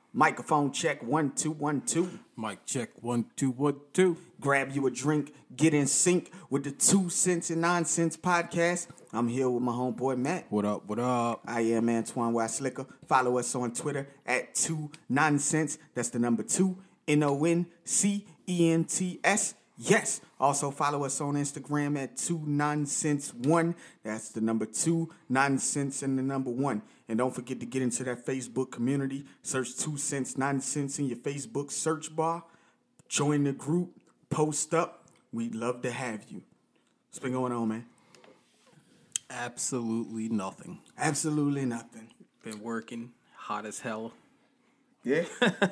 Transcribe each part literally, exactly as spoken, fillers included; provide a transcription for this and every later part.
Microphone check one two one two. Mic check one two one two. Grab you a drink, get in sync with the Two Cents and Nonsense podcast. I'm here with my homeboy Matt. What up? What up? I am Antoine Y. Slicker. Follow us on Twitter at Two Nonsense. That's the number two, N O N C E N T S. Yes. Also follow us on Instagram at Two Nonsense One. That's the number two, Nonsense and the number one. And don't forget to get into that Facebook community. Search Two Cents Nonsense in your Facebook search bar. Join the group. Post up. We'd love to have you. What's been going on, man? Absolutely nothing. Absolutely nothing. Been working hot as hell. Yeah.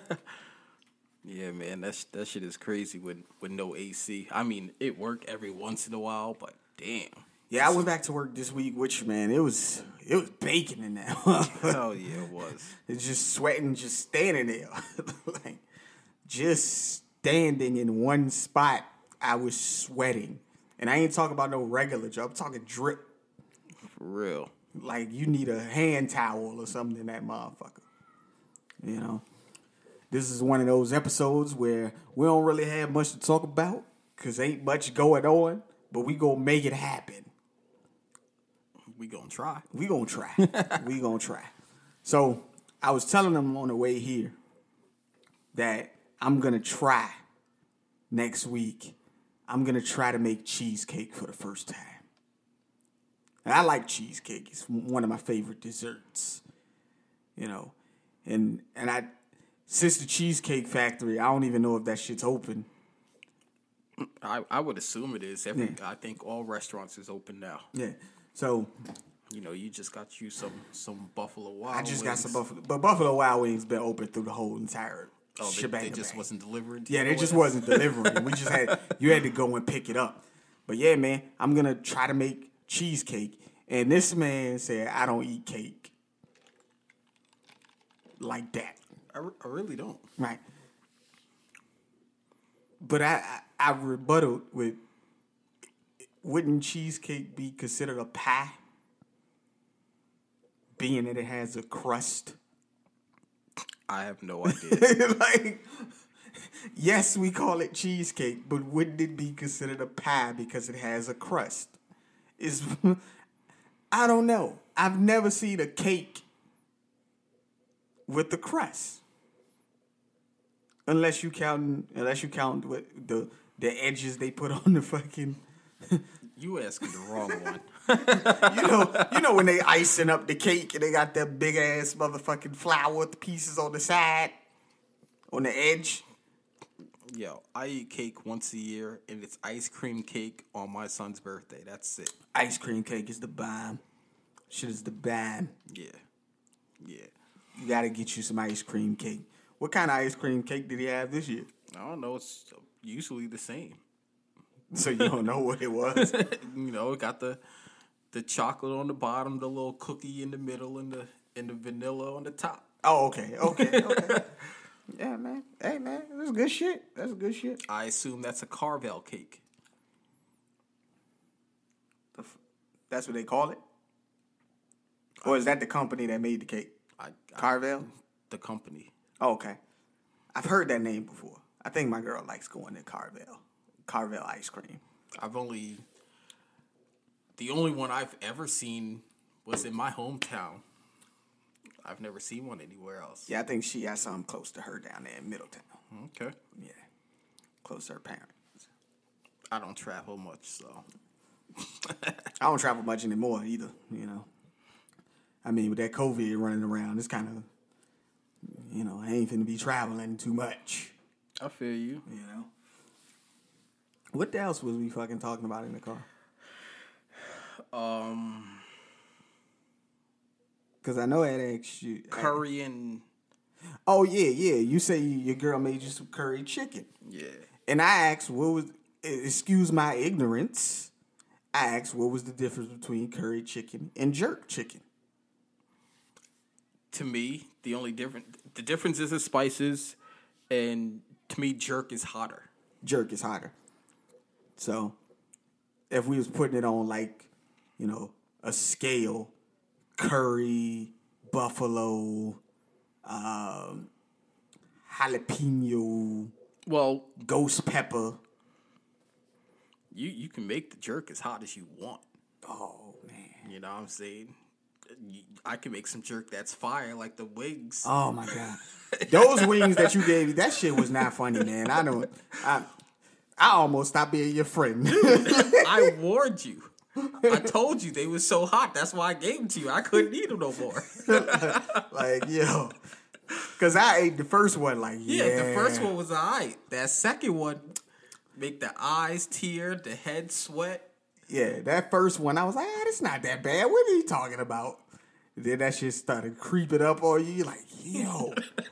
Yeah, man, that sh- that shit is crazy with, with no A C. I mean, it worked every once in a while, but damn. Yeah, I went back to work this week, which, man, it was it was baking in there. Hell yeah, it was. It's just sweating, just standing there. Like, just standing in one spot, I was sweating. And I ain't talking about no regular job. I'm talking drip. For real. Like, you need a hand towel or something in that motherfucker. You know? This is one of those episodes where we don't really have much to talk about because ain't much going on, but we gonna make it happen. We gonna try. We gonna try. we gonna try. So I was telling them on the way here that I'm gonna try next week. I'm gonna try to make cheesecake for the first time. And I like cheesecake. It's one of my favorite desserts. You know, and and I. Since the Cheesecake Factory, I don't even know if that shit's open. I, I would assume it is. Every Yeah. I think all restaurants is open now. Yeah. So You know, you just got you some some Buffalo Wild I just Wings. got some Buffalo, but Buffalo Wild Wings been open through the whole entire Oh, they, shebang. they just wasn't delivered. Yeah, they just wasn't delivering. We just had you had to go and pick it up. But yeah, man, I'm gonna try to make cheesecake. And this man said I don't eat cake like that. I, re- I really don't. Right. But I, I I rebutted with, wouldn't cheesecake be considered a pie? Being that it has a crust. I have no idea. Like, yes, we call it cheesecake, but wouldn't it be considered a pie because it has a crust? Is I don't know. I've never seen a cake with the crust. Unless you count, unless you count what the the edges they put on the fucking. You asking the wrong one. you know, you know when they icing up the cake and they got that big ass motherfucking flour pieces on the side, on the edge. Yo, I eat cake once a year, and it's ice cream cake on my son's birthday. That's it. Ice cream cake is the bomb. Shit is the bomb. Yeah, yeah. You gotta get you some ice cream cake. What kind of ice cream cake did he have this year? I don't know. It's usually the same. So you don't know what it was? You know, it got the the chocolate on the bottom, the little cookie in the middle, and the and the vanilla on the top. Oh, okay, okay, okay. Yeah, man. Hey, man, that's good shit. That's good shit. I assume that's a Carvel cake. That's what they call it? Or is that the company that made the cake? I, I, Carvel? The company. Oh, okay. I've heard that name before. I think my girl likes going to Carvel. Carvel ice cream. I've only the only one I've ever seen was in my hometown. I've never seen one anywhere else. Yeah, I think she has something close to her down there in Middletown. Okay. Yeah. Close to her parents. I don't travel much, so I don't travel much anymore either, you know. I mean, with that COVID running around, it's kind of, you know, I ain't finna be traveling too much. I feel you. You know. What else was we fucking talking about in the car? Um, Because I know I had asked you. curry and Oh, yeah, yeah. You say your girl made you some curry chicken. yeah. And I asked, what was, excuse my ignorance, I asked what was the difference between curry chicken and jerk chicken? To me, the only different the difference is the spices, and to me, jerk is hotter. Jerk is hotter. So, if we was putting it on like, you know, a scale, curry, buffalo, um, jalapeno, Well, ghost pepper. you you can make the jerk as hot as you want. Oh man. You know what I'm saying? You- I can make some jerk that's fire, like the wings. Oh my god. Those wings that you gave me, that shit was not funny, man. I don't. I, I almost stopped being your friend. I warned you. I told you they were so hot. That's why I gave them to you. I couldn't eat them no more. Like, yo. Because I ate the first one, like, yeah. Yeah, the first one was alright. That second one, make the eyes tear, the head sweat. Yeah, that first one, I was like, ah, that's not that bad. What are you talking about? Then that shit started creeping up on you. You're like, yo.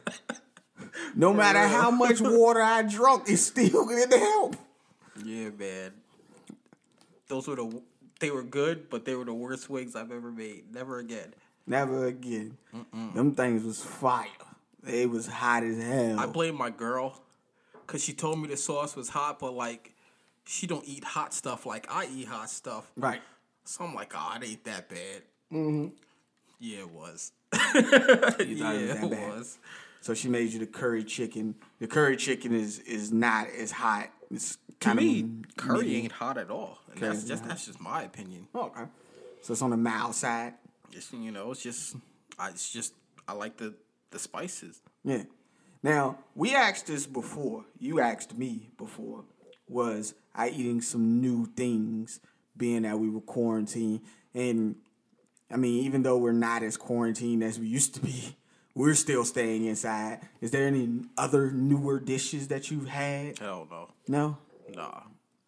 No matter how much water I drunk, it's still gonna help. Yeah, man. Those were the they were good, but they were the worst wings I've ever made. Never again. Never again. Mm-mm. Them things was fire. They was hot as hell. I blame my girl because she told me the sauce was hot, but like she don't eat hot stuff like I eat hot stuff. Right. So I'm like, oh, it ain't that bad. Mm-hmm. Yeah, it was. You yeah, it was that it bad. was. So she made you the curry chicken. The curry chicken is is not as hot. It's To kind me, of curry medium. ain't hot at all. And Curry that's ain't just hot. that's just my opinion. Oh, okay. So it's on the mild side. Just you know, it's just I it's just I like the the spices. Yeah. Now, we asked this before. You asked me before. Was I eating some new things being that we were quarantined? And, I mean, even though we're not as quarantined as we used to be, we're still staying inside. Is there any other newer dishes that you've had? Hell no, No? nah.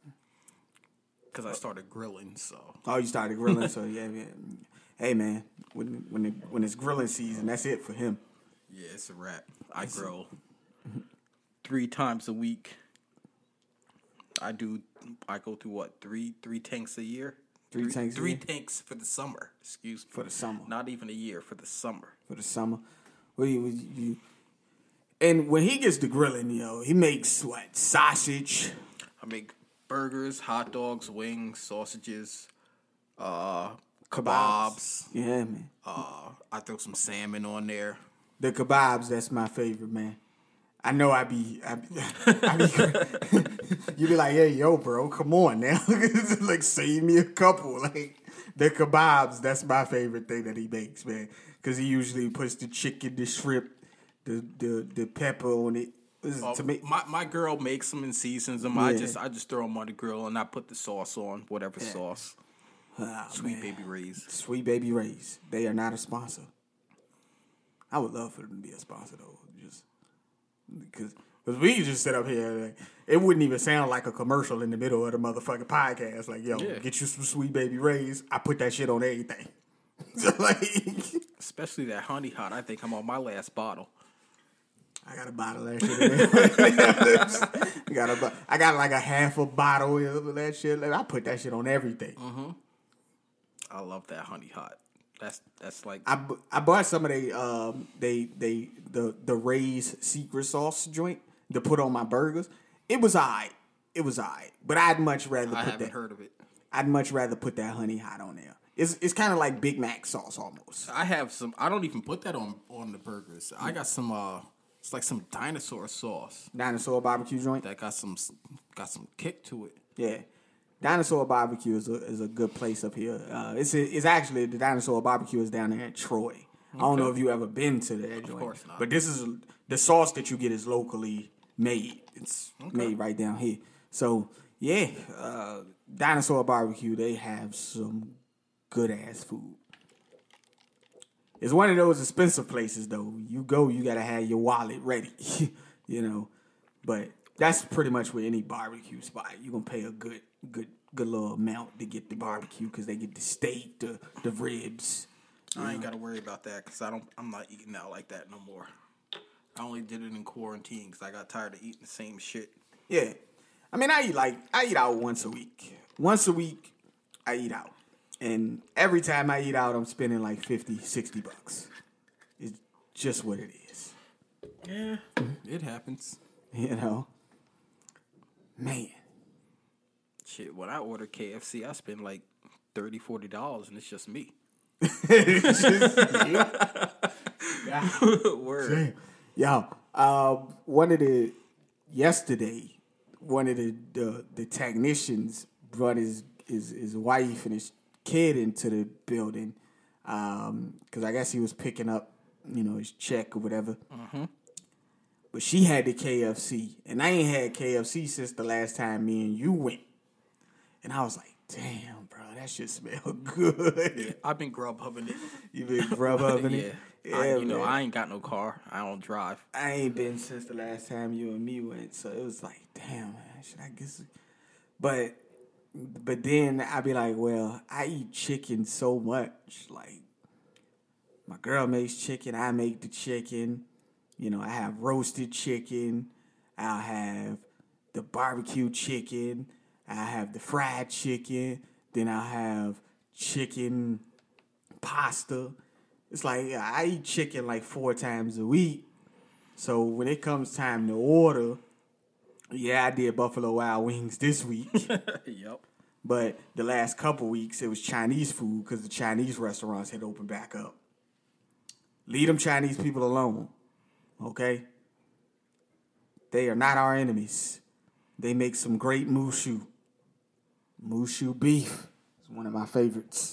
Because I started grilling, so Oh, you started grilling, so yeah, yeah. Hey, man, when when it, when it's grilling season, that's it for him. yeah, it's a wrap. I grill three times a week. I do. I go through what three three tanks a year. Three tanks a Three year? tanks for the summer. Excuse me. For the summer. Not even a year for the summer. For the summer. What do you, what you, you- and when he gets to grilling, you know, he makes what? Sausage. I make burgers, hot dogs, wings, sausages, uh, kebabs. Yeah, man. Uh, I throw some salmon on there. The kebabs, that's my favorite, man. I know I be, I be, I be you be like, hey, yo, bro, come on now. Like, save me a couple. Like, the kebabs, that's my favorite thing that he makes, man. Because he usually puts the chicken, the shrimp, the the, the pepper on it. This is Uh, to me, my my girl makes them and seasons them. I Yeah. just I just throw them on the grill and I put the sauce on whatever sauce. oh, Sweet man. Baby Ray's. Sweet Baby Ray's. They are not a sponsor. I would love for them to be a sponsor, though. Just because because we could just sit up here. Like, it wouldn't even sound like a commercial in the middle of the motherfucking podcast. Like, yo, Yeah. get you some Sweet Baby Ray's. I put that shit on everything. So, like, Especially that honey hot. I think I'm on my last bottle. I got a bottle of that shit. I got a, bo- I got like a half a bottle of that shit. Like, I put that shit on everything. I love that honey hot. That's that's like I, bu- I bought some of they um they they the the Ray's secret sauce joint to put on my burgers. It was alright. It was alright. But I'd much rather I put haven't that. heard of it. I'd much rather put that honey hot on there. It's it's kind of like Big Mac sauce almost. I have some. I don't even put that on on the burgers. I got some. Uh, it's like some dinosaur sauce Dinosaur barbecue joint. that got some got some kick to it. Yeah. Dinosaur Barbecue is a, is a good place up here. Uh, it's it's actually the Dinosaur Barbecue is down there in Troy. I don't know if you ever been to that joint. Of course not. But this is the sauce that you get is locally made. It's made right down here. So yeah, uh, Dinosaur Barbecue, they have some good ass food. It's one of those expensive places though. You go, you gotta have your wallet ready, you know. But that's pretty much with any barbecue spot. You're gonna pay a good, good, good little amount to get the barbecue because they get the steak, the the ribs. I ain't got to worry about that because I don't. I'm not eating out like that no more. I only did it in quarantine because I got tired of eating the same shit. Yeah, I mean, I eat like I eat out once a week. Once a week, I eat out, and every time I eat out, I'm spending like fifty, sixty bucks. It's just what it is, Yeah, it happens. you know. Man, Shit, when I order K F C, I spend like thirty dollars, forty dollars, and it's just me. it's just, yeah. Word. Damn. Yo, Um, one of the yesterday, one of the the, the technicians brought his, his his wife and his kid into the building because um, I guess he was picking up, you know, his check or whatever. Mm-hmm. But she had the K F C, and I ain't had K F C since the last time me and you went. And I was like, damn, bro, that shit smell good. Yeah, I've been grub hubbing it. You been grub hubbing yeah. it? Yeah, I, you know, man. I ain't got no car. I don't drive. I ain't been since the last time you and me went, so it was like, damn, man, should I guess? But, but then I be like, well, I eat chicken so much. Like, my girl makes chicken, I make the chicken. You know, I have roasted chicken. I'll have the barbecue chicken. I have the fried chicken. Then I'll have chicken pasta. It's like I eat chicken like four times a week. So when it comes time to order, yeah, I did Buffalo Wild Wings this week. Yep. But the last couple weeks, it was Chinese food because the Chinese restaurants had opened back up. Leave them Chinese people alone, okay? They are not our enemies. They make some great mushu. Mushu beef is one of my favorites.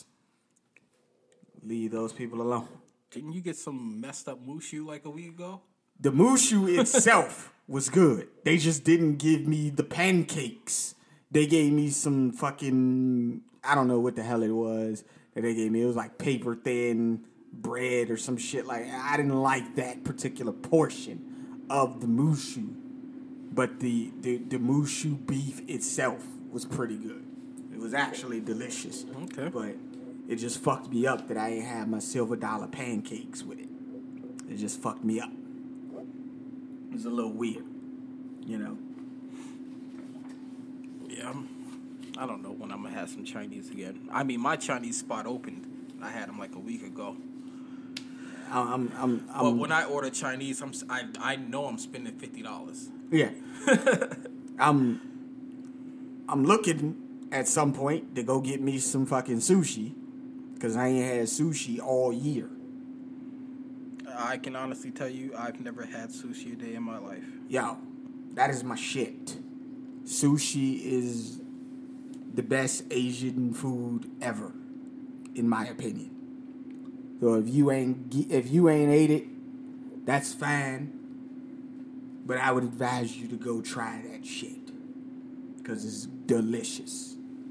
Leave those people alone. Didn't you get some messed up mushu like a week ago? The mushu itself was good. They just didn't give me the pancakes. They gave me some fucking, I don't know what the hell it was that they gave me. It was like paper thin bread or some shit. Like, I didn't like that particular portion of the mushu. But the, the, the mushu beef itself was pretty good. It was actually delicious. Okay. But it just fucked me up that I ain't have my silver dollar pancakes with it. It just fucked me up. It was a little weird, you know. Yeah, I'm, I don't know when I'm gonna have some Chinese again. I mean, my Chinese spot opened. I had them like a week ago. I'm, I'm, I'm, But when I order Chinese, I'm, I, I know I'm spending fifty dollars. Yeah. I'm, I'm looking at some point to go get me some fucking sushi because I ain't had sushi all year. I can honestly tell you, I've never had sushi a day in my life. Yo, that is my shit. Sushi is the best Asian food ever, in my opinion. So if you ain't if you ain't ate it, that's fine. But I would advise you to go try that shit because it's delicious.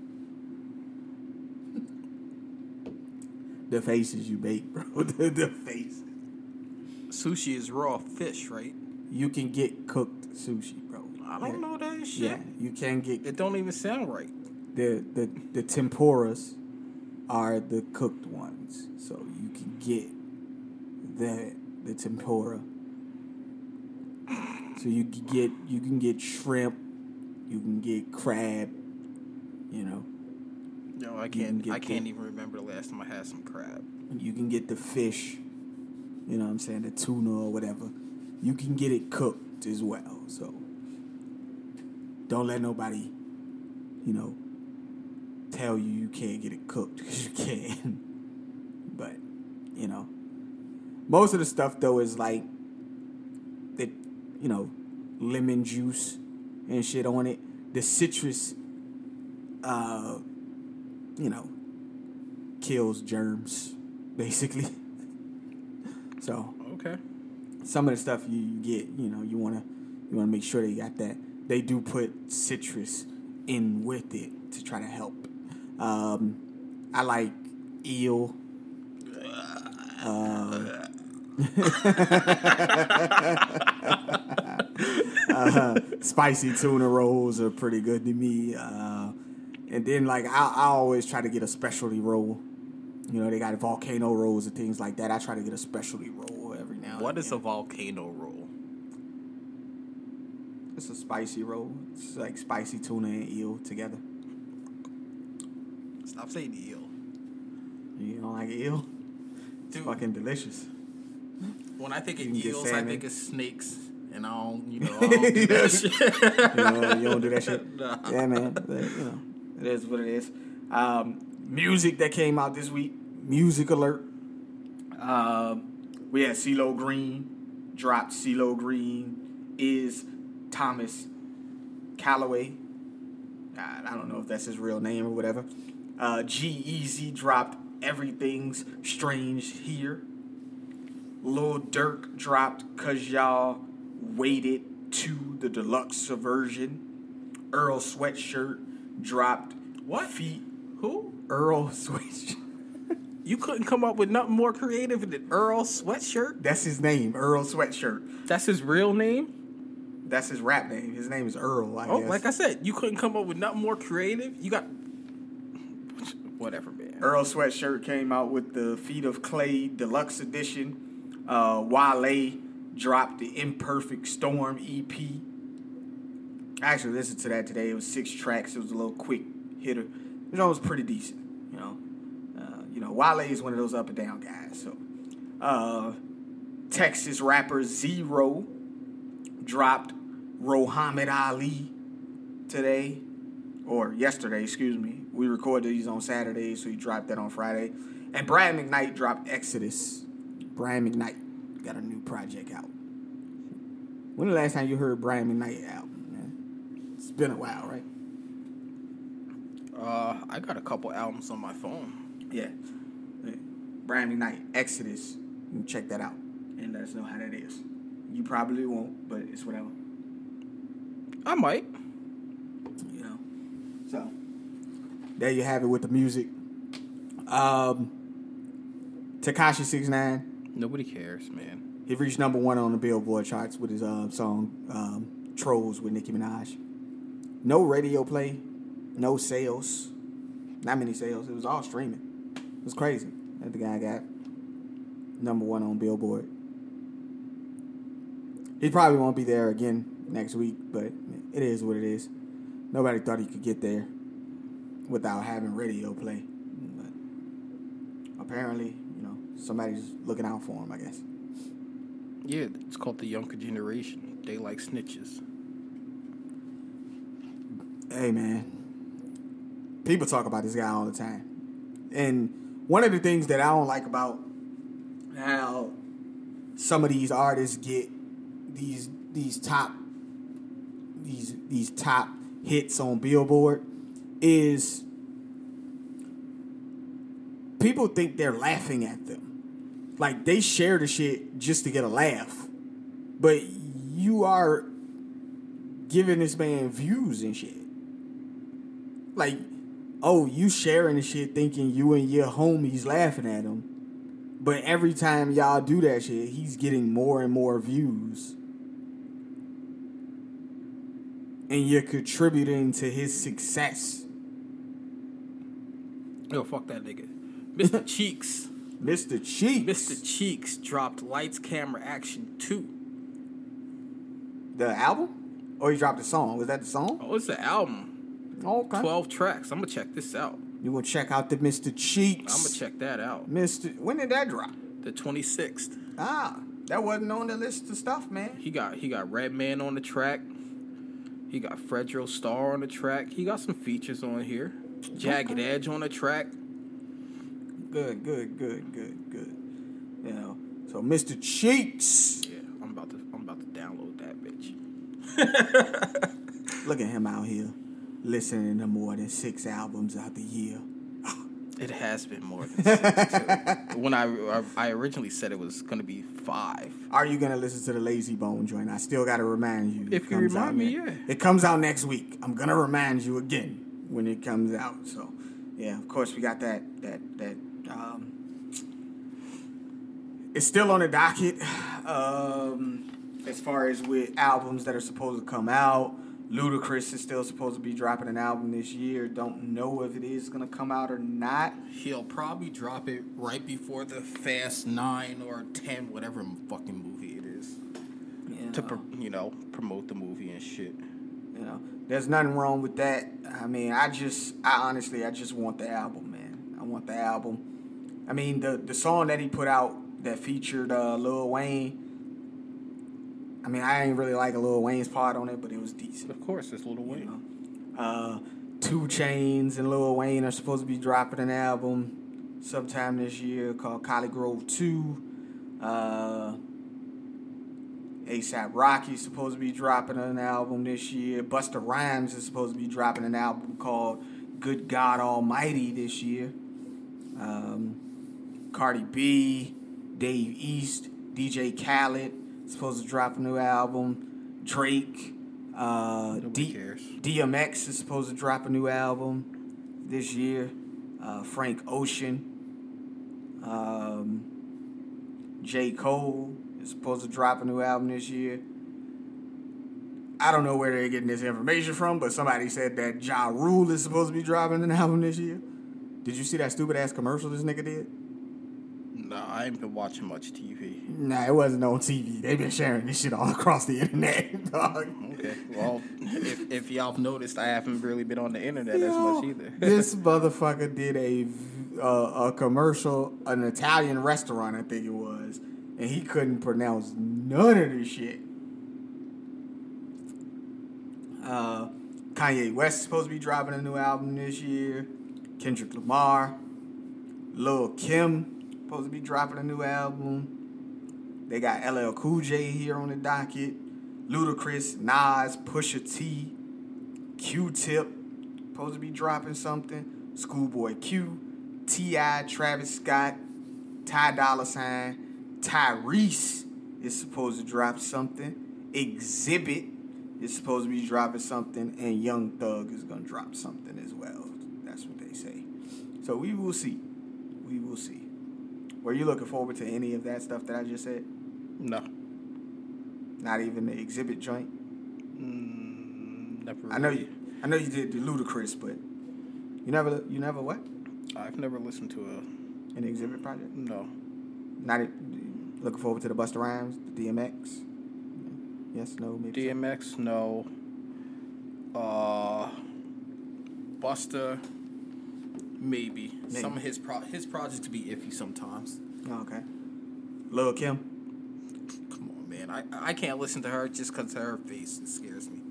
The faces you make, bro. the, the faces. Sushi is raw fish, right? You can get cooked sushi, bro. I don't yeah. know that shit. Yeah, you can get. It don't even sound right. The the the tempuras are the cooked ones, so you can get the the tempura. So you can get you can get shrimp, you can get crab, you know. No, I can't. I can't the, even remember the last time I had some crab. You can get the fish, you know what I'm saying, the tuna or whatever. You can get it cooked as well. So don't let nobody, you know, tell you you can't get it cooked because you can. But, you know, most of the stuff though is like the, you know, lemon juice and shit on it. The citrus, uh, you know, kills germs, basically. So okay, some of the stuff you get, you know, you wanna you wanna make sure they got that. They do put citrus in with it to try to help. Um, I like eel. Uh, uh, spicy tuna rolls are pretty good to me. Uh, and then, like, I, I always try to get a specialty roll. You know, they got volcano rolls and things like that. I try to get a specialty roll every now and then. What is a volcano roll? It's a spicy roll. It's like spicy tuna and eel together. Stop saying eel. You don't like eel? It's Dude, fucking delicious. When I think of You can get eels, I salmon. think of snakes, and I don't, you know, I don't do that shit. You know, you don't do that shit? Nah. Yeah, man. But, you know, it is what it is. Um, music that came out this week. Music alert. Um, we had CeeLo Green. dropped CeeLo Green, Is Thomas Calloway. I, I don't know if that's his real name or whatever. Uh, G-Eazy dropped Everything's Strange Here. Lil Durk dropped Cause Y'all Waited to the deluxe version. Earl Sweatshirt dropped What? Feet. Who? Earl Sweatshirt. You couldn't come up with nothing more creative than Earl Sweatshirt? That's his name, Earl Sweatshirt. That's his real name? That's his rap name. His name is Earl, I Oh, guess. like I said, you couldn't come up with nothing more creative? You got... Whatever, man. Earl Sweatshirt came out with the Feet of Clay Deluxe Edition. Uh, Wale dropped the Imperfect Storm E P. I actually listened to that today. It was six tracks. It was a little quick hitter. It was pretty decent, you know. Uh, you know, Wale is one of those up and down guys. So, uh, Texas rapper Zero dropped Rohamed Ali today, or yesterday, excuse me. We recorded these on Saturday, so he dropped that on Friday. And Brian McKnight dropped Exodus. Brian McKnight got a new project out. When the last time you heard Brian McKnight album, man? It's been a while, right? Uh, I got a couple albums on my phone. Yeah. Brian McKnight, Exodus. You can check that out and let us know how that is. You probably won't, but it's whatever. I might. You know. So, there you have it with the music. Um, Tekashi six nine. Nobody cares, man. He reached number one on the Billboard charts with his uh, song um, Trolls with Nicki Minaj. No radio play, no sales. Not many sales. It was all streaming. It was crazy that the guy got number one on Billboard. He probably won't be there again next week, but it is what it is. Nobody thought he could get there without having radio play. But apparently, you know, somebody's looking out for him, I guess. Yeah, it's called the younger generation. They like snitches. Hey, man. People talk about this guy all the time. And one of the things that I don't like about how some of these artists get these these top these these top hits on Billboard is people think they're laughing at them. Like, they share the shit just to get a laugh. But you are giving this man views and shit. Like, oh, you sharing the shit thinking you and your homies laughing at him. But every time y'all do that shit, he's getting more and more views. And you're contributing to his success. Yo, fuck that nigga. Mister Cheeks. Mister Cheeks. Mister Cheeks dropped Lights, Camera, Action two. The album? Or he dropped the song? Was that the song? Oh, it's an album. Okay. twelve tracks. I'm going to check this out. You gonna check out the Mister Cheeks. I'm going to check that out. Mister When did that drop? The twenty-sixth. Ah, that wasn't on the list of stuff, man. He got he got Redman on the track. He got Fredro Starr on the track. He got some features on here. Jagged Okay. Edge on the track. Good, good, good, good, good. You know, so Mister Cheeks. Yeah, I'm about to I'm about to download that bitch. Look at him out here listening to more than six albums out the year. It has been more than six. too. When I, I I originally said it was gonna be five. Are you gonna listen to the Lazy Bone joint? I still gotta remind you. If It you comes remind out me, ne- yeah. It comes out next week. I'm gonna remind you again when it comes out. So, yeah, of course we got that that that. Um, it's still on the docket. Um, as far as with albums that are supposed to come out. Ludacris is still supposed to be dropping an album this year. Don't know if it is going to come out or not. He'll probably drop it right before the Fast Nine or Ten, whatever fucking movie it is, You to know, pro- you know promote the movie and shit. you know, there's nothing wrong with that. I mean, I just, I honestly, I just want the album, man. I want the album. I mean, the the song that he put out that featured uh, Lil Wayne. I mean, I ain't really like Lil Wayne's part on it, but it was decent. Of course, it's Lil Wayne. You know? Uh, Two Chainz and Lil Wayne are supposed to be dropping an album sometime this year called Collie Grove two. Uh, A$AP Rocky's supposed to be dropping an album this year. Busta Rhymes is supposed to be dropping an album called Good God Almighty this year. Um, Cardi B, Dave East, D J Khaled is supposed to drop a new album. Drake, uh, Nobody D- cares. D M X is supposed to drop a new album this year. Uh, Frank Ocean. Um, J. Cole is supposed to drop a new album this year. I don't know where they're getting this information from, but somebody said that Ja Rule is supposed to be dropping an album this year. Did you see that stupid ass commercial this nigga did? Nah, I ain't been watching much T V. Nah, it wasn't on T V. They been sharing this shit all across the internet, dog. Okay, well, if if y'all have noticed, I haven't really been on the internet Yo, as much either. This motherfucker did a uh, a commercial, an Italian restaurant, I think it was, and he couldn't pronounce none of this shit. Uh, Kanye West is supposed to be dropping a new album this year. Kendrick Lamar, Lil Kim supposed to be dropping a new album. They got L L Cool J here on the docket. Ludacris, Nas, Pusha T, Q-Tip supposed to be dropping something. Schoolboy Q, T I, Travis Scott, Ty Dolla Sign, Tyrese is supposed to drop something. Exhibit is supposed to be dropping something, and Young Thug is gonna drop something as well. That's what they say. So we will see. We will see. Were you looking forward to any of that stuff that I just said? No. Not even the Exhibit joint? Mm, never really. I know you I know you did the Ludacris, but you never you never what? I've never listened to a... An Exhibit project? No. Not it, looking forward to the Busta Rhymes, the D M X? Yes, no, maybe D M X, no. Uh, Busta, maybe. Maybe. Some of his pro- his projects be iffy sometimes. so. Oh, okay. Lil Kim? Come on, man. I, I can't listen to her just because of her face. It scares me.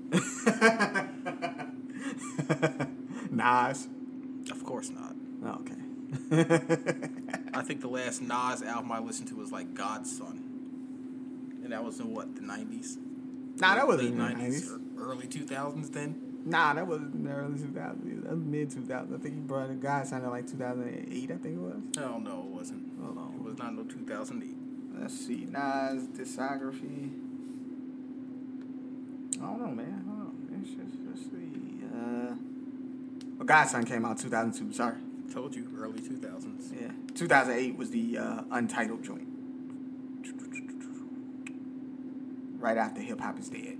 Nas? Of course not. Oh, okay. I think the last Nas album I listened to was like God's Son. And that was in what, the nineties? Nah, that wasn't Late in the nineties nineties. or early two thousands then? Nah, that wasn't in the early two thousands. That was mid two thousands. I think he brought a guy sounded like two thousand eight, I think it was. Hell no, it wasn't. Hold on. It was not no two thousand eight. Let's see. Nas discography. I don't know, man. Hold on. Let's just let's see. Uh, well, Godson came out two thousand two. Sorry. Told you, early two thousands. Yeah. two thousand eight was the uh, Untitled joint. Right after Hip Hop Is Dead.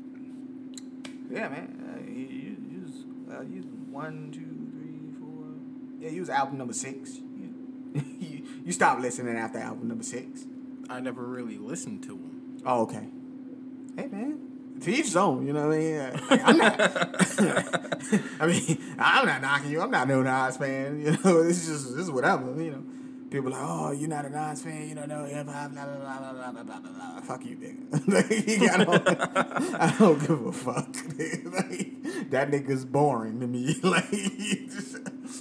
Yeah, man. Uh, you, you, you was, uh, you was one, two, three, four. Yeah, you was album number six. You, you, you stopped listening after album number six. I never really listened to him. Oh, okay. Hey, man. To each his own, you know what I mean? Like, I'm not. I mean, I'm not knocking you. I'm not no Nas fan. You know, this is just this is whatever. You know, people are like, oh, you're not a Nas fan. You don't know hip hop. Blah blah blah blah blah blah blah blah. Fuck you, nigga. Like, I don't. I don't give a fuck. Like, that nigga's boring to me. Like, just,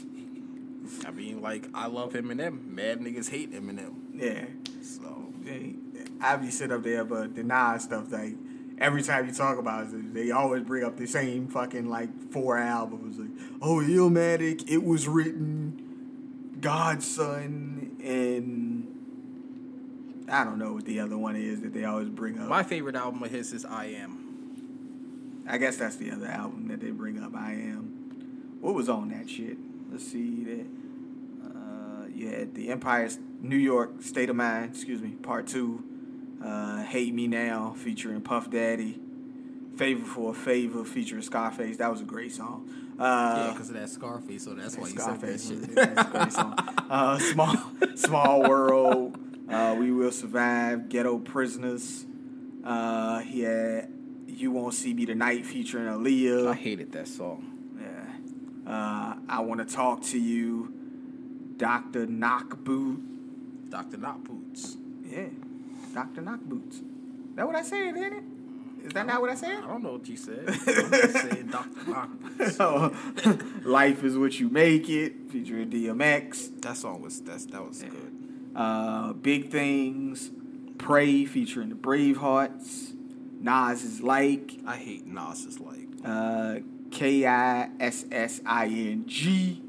I mean, like, I love Eminem. Mad niggas hate Eminem. yeah. So, They, I be sit up there, but the Nas stuff, like, every time you talk about it, they always bring up the same fucking, like, four albums. Like, oh, Illmatic, It Was Written, Godson, and I don't know what the other one is that they always bring up. my favorite album of his is I Am. I guess that's the other album that they bring up, I Am. What was on that shit? Let's see. That, uh, you had the Empire, New York, State of Mind, excuse me, part two. Uh, Hate Me Now featuring Puff Daddy. Favor for a Favor featuring Scarface. That was a great song. Uh, Yeah, because of that Scarface, so that's why you Scarface said was- that shit. that's a great song. Uh, small, small World. Uh, We Will Survive. Ghetto Prisoners. Uh, he had You Won't See Me Tonight featuring I Aaliyah. hated that song. Yeah. Uh, I Want to Talk to You. Doctor Knockboot. Doctor Not Boots. Yeah. Doctor Knockboots. That what I said, ain't it? Is that not what I said? I don't know what you said. I just said Doctor Not Boots. Oh, Life Is What You Make It, featuring D M X. That song was, that's, that was good. Uh, Big Things, Pray featuring the Bravehearts. Nas is Like. I hate Nas is Like. Uh, K I S S I N G.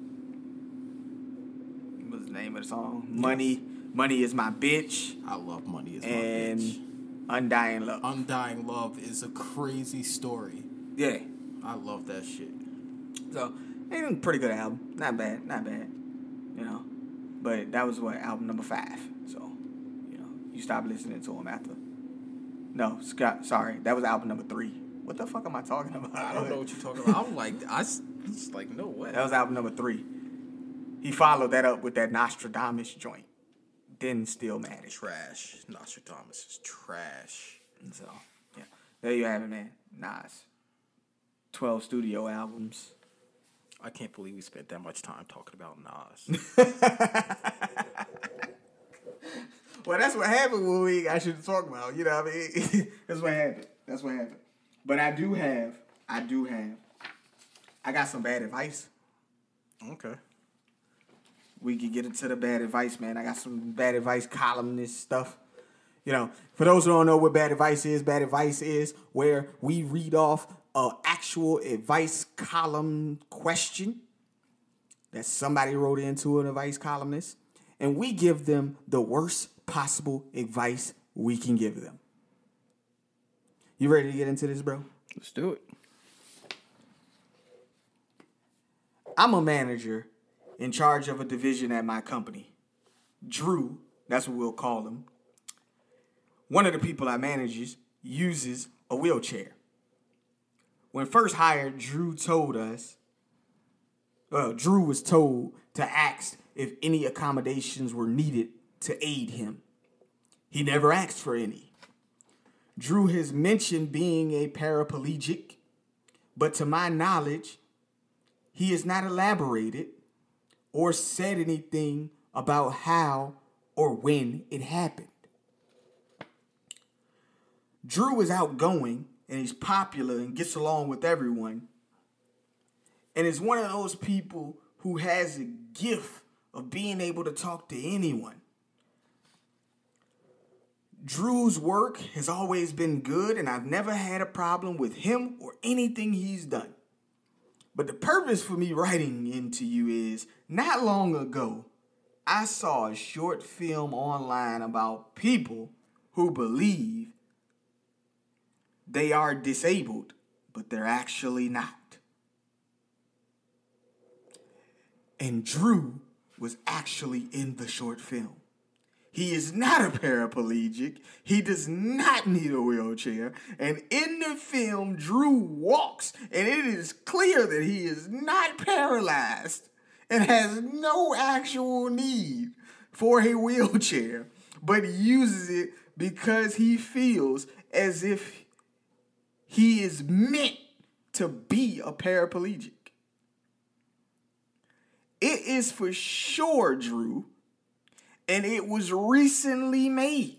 What's the name of the song? Money. Money is my bitch. I love Money is and my bitch. Undying Love. Undying Love is a crazy story. Yeah. I love that shit. So, ain't a pretty good album. Not bad. Not bad. You know. But that was what, album number five. So, you know, you stop listening to him after. No, Scott, sorry. That was album number three. What the fuck am I talking about? I don't know what you're talking about. I'm like, I just like, no way. That was album number three. He followed that up with that Nostradamus joint. Then Still Mad at Trash. Nostradamus is trash. So, yeah. There you have it, man. Nas. twelve studio albums. I can't believe we spent that much time talking about Nas. Well, that's what happened when we I should talk about. You know what I mean? That's what happened. That's what happened. But I do have, I do have, I got some bad advice. Okay. We can get into the bad advice, man. I got some bad advice columnist stuff. You know, for those who don't know what bad advice is, bad advice is where we read off an actual advice column question that somebody wrote into an advice columnist, and we give them the worst possible advice we can give them. You ready to get into this, bro? Let's do it. I'm a manager in charge of a division at my company. Drew, that's what we'll call him. One of the people I manage uses a wheelchair. When first hired, Drew told us, well, Drew was told to ask if any accommodations were needed to aid him. He never asked for any. Drew has mentioned being a paraplegic, but to my knowledge, he has not elaborated or said anything about how or when it happened. Drew is outgoing and he's popular and gets along with everyone, and is one of those people who has a gift of being able to talk to anyone. Drew's work has always been good, and I've never had a problem with him or anything he's done. But the purpose for me writing into you is, not long ago, I saw a short film online about people who believe they are disabled, but they're actually not. And Drew was actually in the short film. He is not a paraplegic. He does not need a wheelchair. And in the film, Drew walks, and it is clear that he is not paralyzed and has no actual need for a wheelchair, but uses it because he feels as if he is meant to be a paraplegic. It is for sure, Drew, and it was recently made.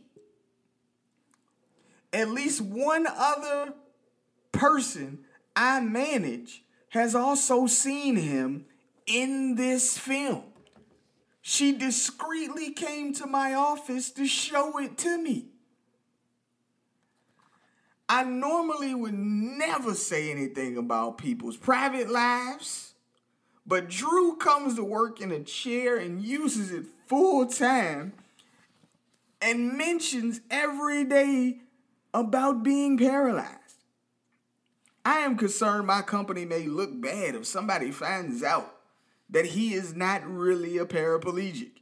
At least one other person I manage has also seen him in this film. She discreetly came to my office to show it to me. I normally would never say anything about people's private lives, but Drew comes to work in a chair and uses it full time and mentions every day about being paralyzed. I am concerned my company may look bad if somebody finds out that he is not really a paraplegic.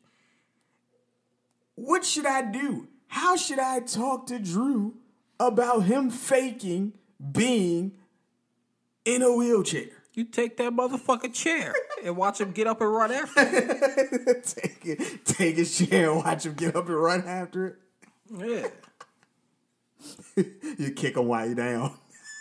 What should I do? How should I talk to Drew about him faking being in a wheelchair? You take that motherfucking chair and watch him get up and run after it. take it, take his chair and watch him get up and run after it. Yeah. You kick him while you're down.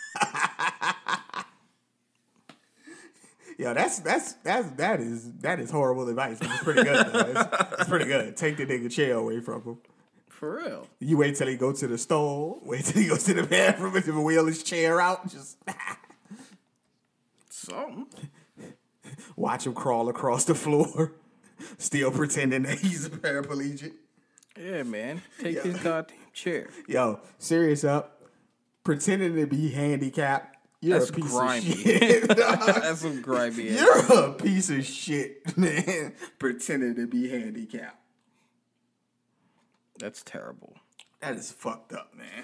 Yo, that's that's that's that is that is horrible advice. It's pretty good. Though. It's, it's pretty good. Take the nigga chair away from him. For real. You wait till he go to the store. Wait till he goes to the bathroom and then wheel his chair out. Just something. Watch him crawl across the floor, still pretending that he's a paraplegic. Yeah, man. Take his goddamn chair. Yo, serious up. Pretending to be handicapped. You're That's a piece grimy. of shit. That's some grimy. You're a piece of shit, man. Pretending to be handicapped. That's terrible. That is fucked up, man.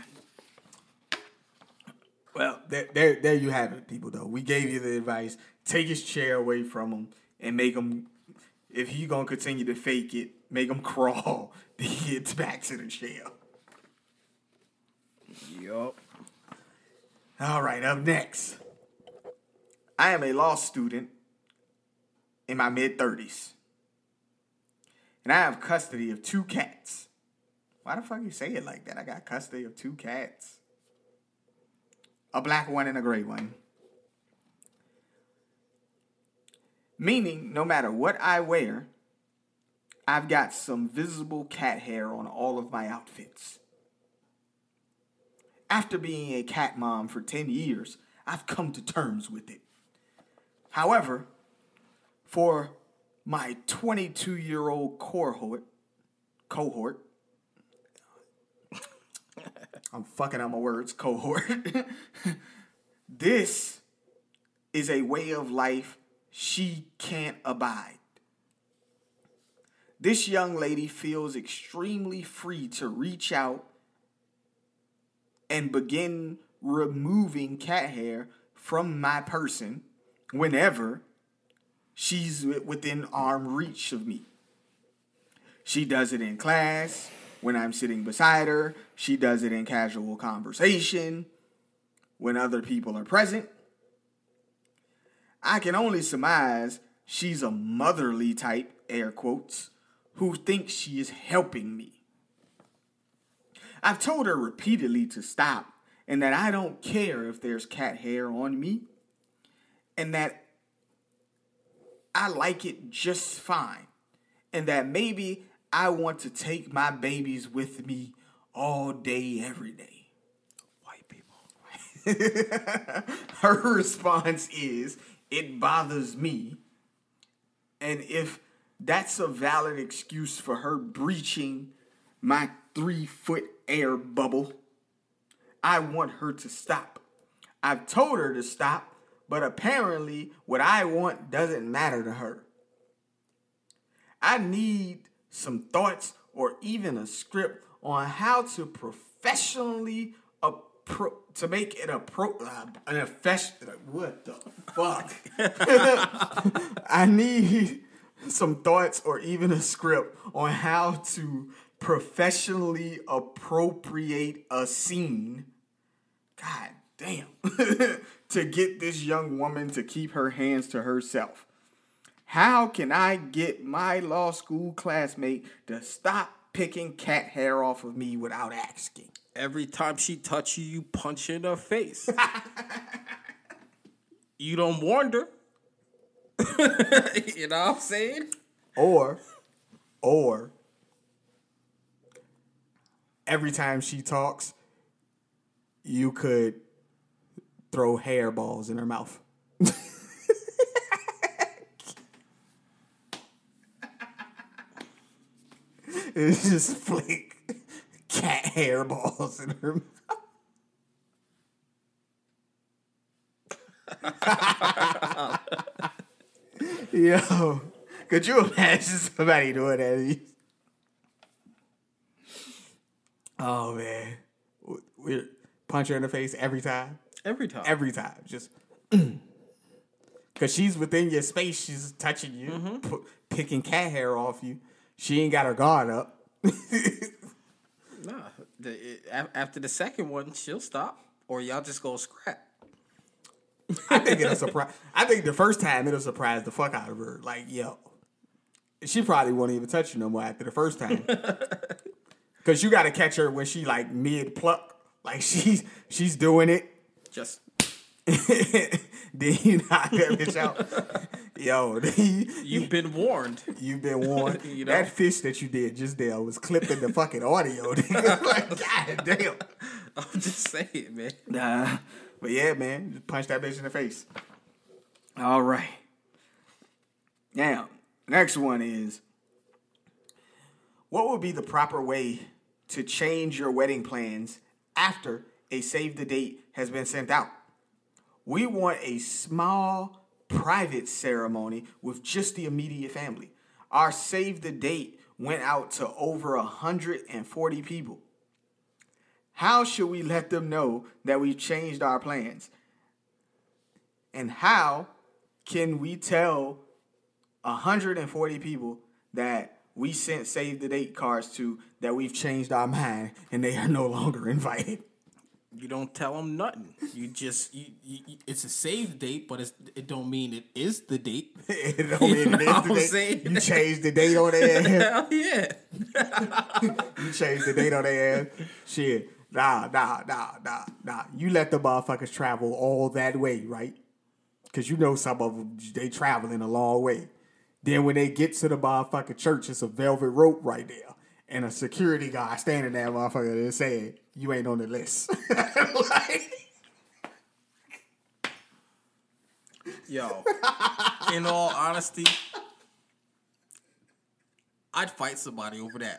Well, there, there, there you have it, people. Though we gave you the advice: take his chair away from him and make him. If he gonna continue to fake it, make him crawl to get back to the chair. Yup. All right, up next. I am a law student in my mid-thirties. And I have custody of two cats. Why the fuck you say it like that? I got custody of two cats. A black one and a gray one. Meaning, no matter what I wear, I've got some visible cat hair on all of my outfits. After being a cat mom for ten years, I've come to terms with it. However, for my twenty-two-year-old cohort, cohort, I'm fucking up my words, cohort, this is a way of life she can't abide. This young lady feels extremely free to reach out and begin removing cat hair from my person whenever she's within arm reach of me. She does it in class, when I'm sitting beside her. She does it in casual conversation, when other people are present. I can only surmise she's a motherly type, air quotes, who thinks she is helping me. I've told her repeatedly to stop and that I don't care if there's cat hair on me and that I like it just fine and that maybe I want to take my babies with me all day, every day. White people. Her response is, it bothers me. And if that's a valid excuse for her breaching my three-foot air bubble, I want her to stop. I've told her to stop, but apparently what I want doesn't matter to her. I need some thoughts or even a script on how to professionally appro- to make it a pro uh, an effect. What the fuck? I need some thoughts or even a script on how to professionally appropriate a scene. God damn. To get this young woman to keep her hands to herself. How can I get my law school classmate to stop picking cat hair off of me without asking? Every time she touch you, you punch her in her face. You don't warn her. You know what I'm saying? Or, or, every time she talks, you could throw hairballs in her mouth. It's just flick cat hairballs in her mouth. Yo, could you imagine somebody doing that? Oh man, we punch her in the face every time. Every time. Every time, just because she's within your space, she's touching you, mm-hmm. p- picking cat hair off you. She ain't got her guard up. Nah, the, it, after the second one, she'll stop, or y'all just go scrap. I think it'll surprise. I think the first time it'll surprise the fuck out of her. Like, yo, she probably won't even touch you no more after the first time, because you got to catch her when she like mid pluck, like she's she's doing it. Just then you knock that bitch out. Yo, you've been warned. You've been warned. You know? That fish that you did just there was clipping the fucking audio. Like, God damn. I'm just saying, man. Nah, but yeah, man, just punch that bitch in the face. All right. Now, next one is, What would be the proper way to change your wedding plans after a save the date has been sent out? We want a small, private ceremony with just the immediate family. Our save the date went out to over one hundred forty people. How should we let them know that we've changed our plans? And how can we tell one hundred forty people that we sent save the date cards to that we've changed our mind and they are no longer invited? You don't tell them nothing. You just You, you, you- it's a saved date, but it's, it don't mean it is the date. It don't mean You know it is what the I'm date. saying? You changed the date on their ass. hell yeah. You changed the date on their ass. Shit. Nah, nah, nah, nah, nah. You let the motherfuckers travel all that way, right? Because you know some of them, they traveling a long way. Then when they get to the motherfucking church, it's a velvet rope right there. And a security guard standing there, motherfucker, and saying, you ain't on the list. Like, Yo, in all honesty, I'd fight somebody over that.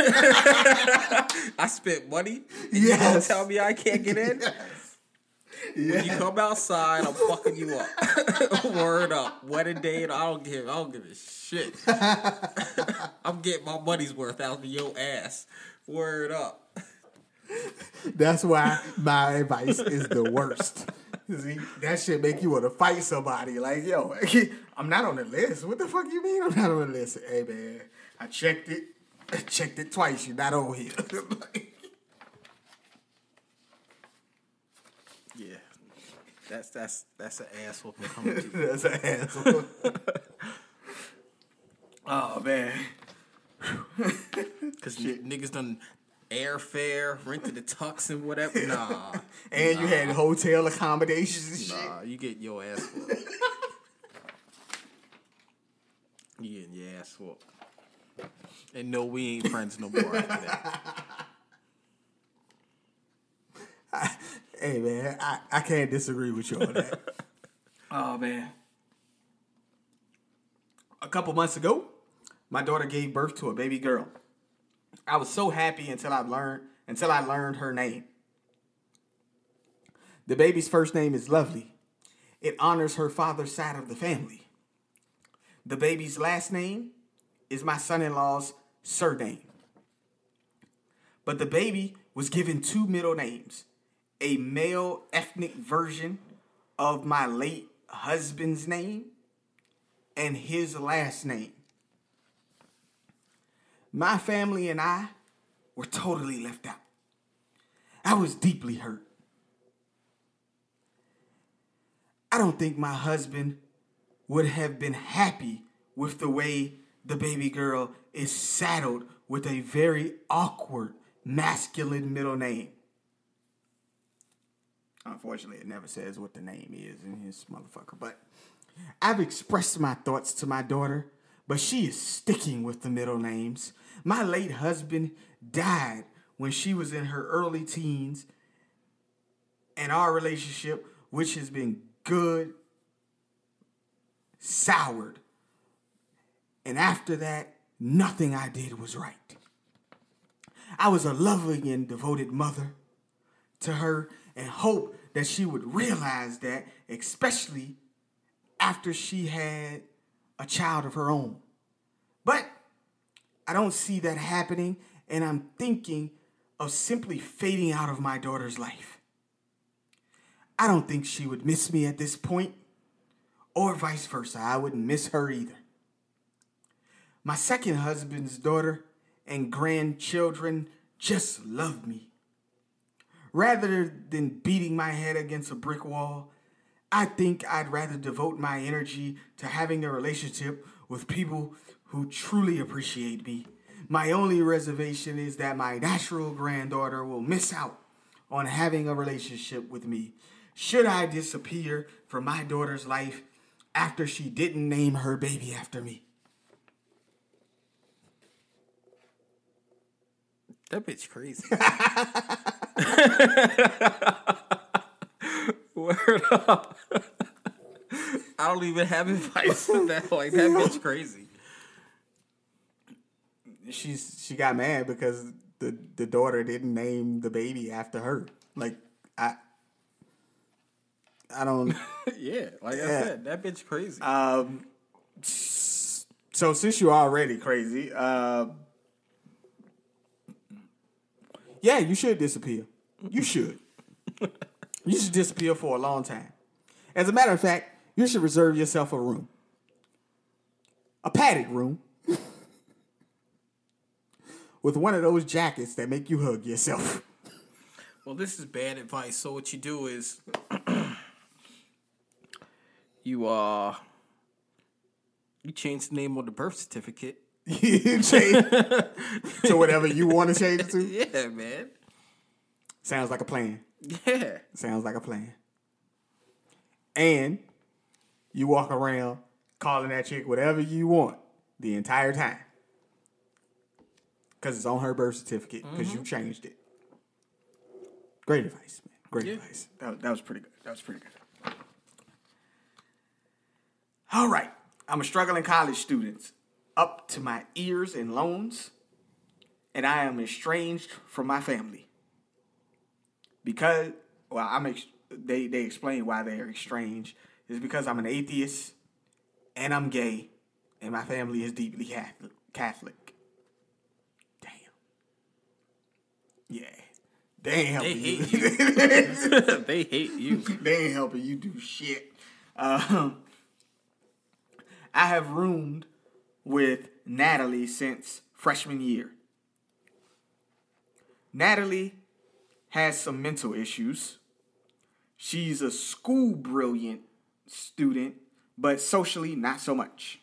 I spent money. And You gonna Yes. tell me I can't get in? When you come outside, I'm fucking you up. Word up. Wedding day, I don't give. I don't give a shit. I'm getting my money's worth out of your ass. Word up. that's why my advice is the worst. See, that shit make you want to fight somebody. Like, yo, I'm not on the list. What the fuck you mean I'm not on the list? Hey, man, I checked it. I checked it twice. You're not on here. Yeah, that's that's that's an ass whooping coming to you. That's an asshole. Oh, man. Cause n- niggas done airfare, rented the tux and whatever. Nah, And you had hotel accommodations and shit. nah, you get your ass whooped. You getting your ass whooped. And no, we ain't friends no more after that. Hey, man, I, I can't disagree with you on that. Oh, man. A couple months ago, my daughter gave birth to a baby girl. I was so happy until I learned until I learned her name. The baby's first name is Lovely. It honors her father's side of the family. The baby's last name is my son-in-law's surname. But the baby was given two middle names, a male ethnic version of my late husband's name and his last name. My family and I were totally left out. I was deeply hurt. I don't think my husband would have been happy with the way the baby girl is saddled with a very awkward masculine middle name. Unfortunately, it never says what the name is in his motherfucker. But I've expressed my thoughts to my daughter, but she is sticking with the middle names. My late husband died when she was in her early teens, and our relationship, which has been good, soured. And after that, nothing I did was right. I was a loving and devoted mother to her and hope that she would realize that, especially after she had a child of her own. But I don't see that happening, and I'm thinking of simply fading out of my daughter's life. I don't think she would miss me at this point, or vice versa. I wouldn't miss her either. My second husband's daughter and grandchildren just love me. Rather than beating my head against a brick wall, I think I'd rather devote my energy to having a relationship with people who truly appreciate me. My only reservation is that my natural granddaughter will miss out on having a relationship with me. Should I disappear from my daughter's life after she didn't name her baby after me? That bitch crazy. Word up. I don't even have advice for that. Like, that bitch crazy. She she's she got mad because the the daughter didn't name the baby after her. Like I I don't yeah, like Yeah. I said, that bitch crazy. um so since you're already crazy, uh yeah, you should disappear. You should. You should disappear for a long time. As a matter of fact, you should reserve yourself a room. A padded room. With one of those jackets that make you hug yourself. Well, this is bad advice. So what you do is you uh you change the name on the birth certificate. You change to whatever you want to change it to. Yeah, man. Sounds like a plan. Yeah. Sounds like a plan. And you walk around calling that chick whatever you want the entire time. Because it's on her birth certificate. Because mm-hmm. you changed it. Great advice, man. Great yeah. advice. That, that was pretty good. That was pretty good. All right. I'm a struggling college student. Up to my ears in loans. And I am estranged from my family. Because, well, I'm ex- they, they explain why they're estranged. It's because I'm an atheist. And I'm gay. And my family is deeply Catholic. Catholic. Yeah. They ain't helping they hate you. you. They hate you. They ain't helping you do shit. Um, I have roomed with Natalie since freshman year. Natalie has some mental issues. She's a school brilliant student, but socially not so much.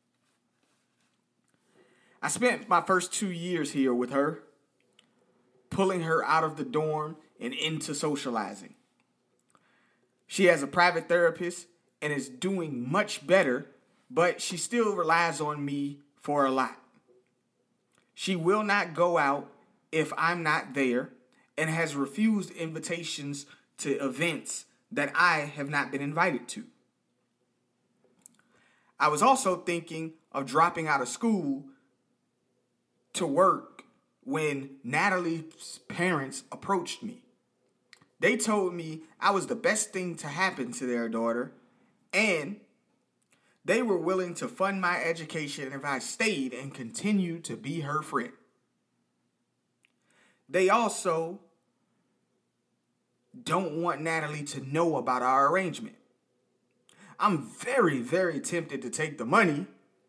I spent my first two years here with her, pulling her out of the dorm and into socializing. She has a private therapist and is doing much better, but she still relies on me for a lot. She will not go out if I'm not there and has refused invitations to events that I have not been invited to. I was also thinking of dropping out of school to work when Natalie's parents approached me. They told me I was the best thing to happen to their daughter, and they were willing to fund my education if I stayed and continued to be her friend. They also don't want Natalie to know about our arrangement. I'm very, very tempted to take the money.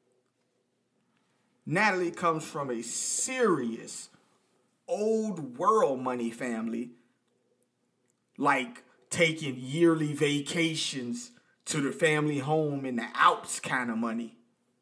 Natalie comes from a serious old world money family, like taking yearly vacations to the family home in the Alps kind of money.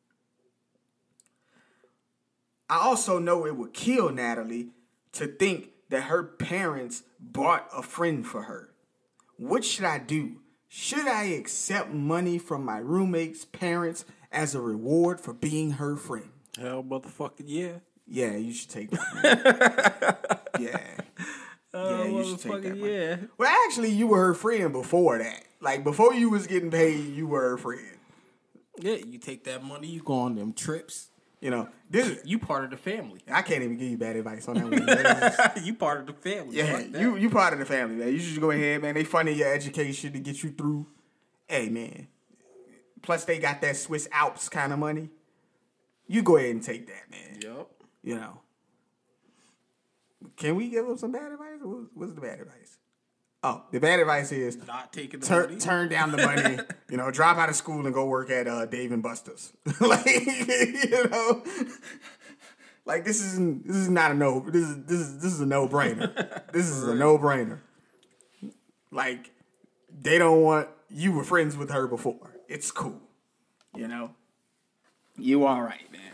I also know it would kill Natalie to think that her parents bought a friend for her. What should I do? Should I accept money from my roommate's parents as a reward for being her friend? Hell, motherfucking yeah. Yeah, you should take that money. yeah. Oh, yeah, you should take that money. Yeah. Well, actually, you were her friend before that. Like, before you was getting paid, you were her friend. Yeah, you take that money, you go on them trips. You know, this you part of the family. I can't even give you bad advice on that one. You part of the family. Yeah, like you you part of the family, man. You should just go ahead, man. They funding your education to get you through. Hey, man. Plus, they got that Swiss Alps kind of money. You go ahead and take that, man. Yup. You know. Can we give them some bad advice? What's the bad advice? Oh, the bad advice is not taking the tur- money. Turn down the money. You know, drop out of school and go work at uh, Dave and Buster's. Like, you know, like this is this is not a no. This is this is this is a no brainer. This is a no brainer. Like, they don't want you were friends with her before. It's cool. You know, you all right, man.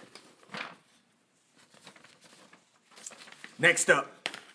Next up.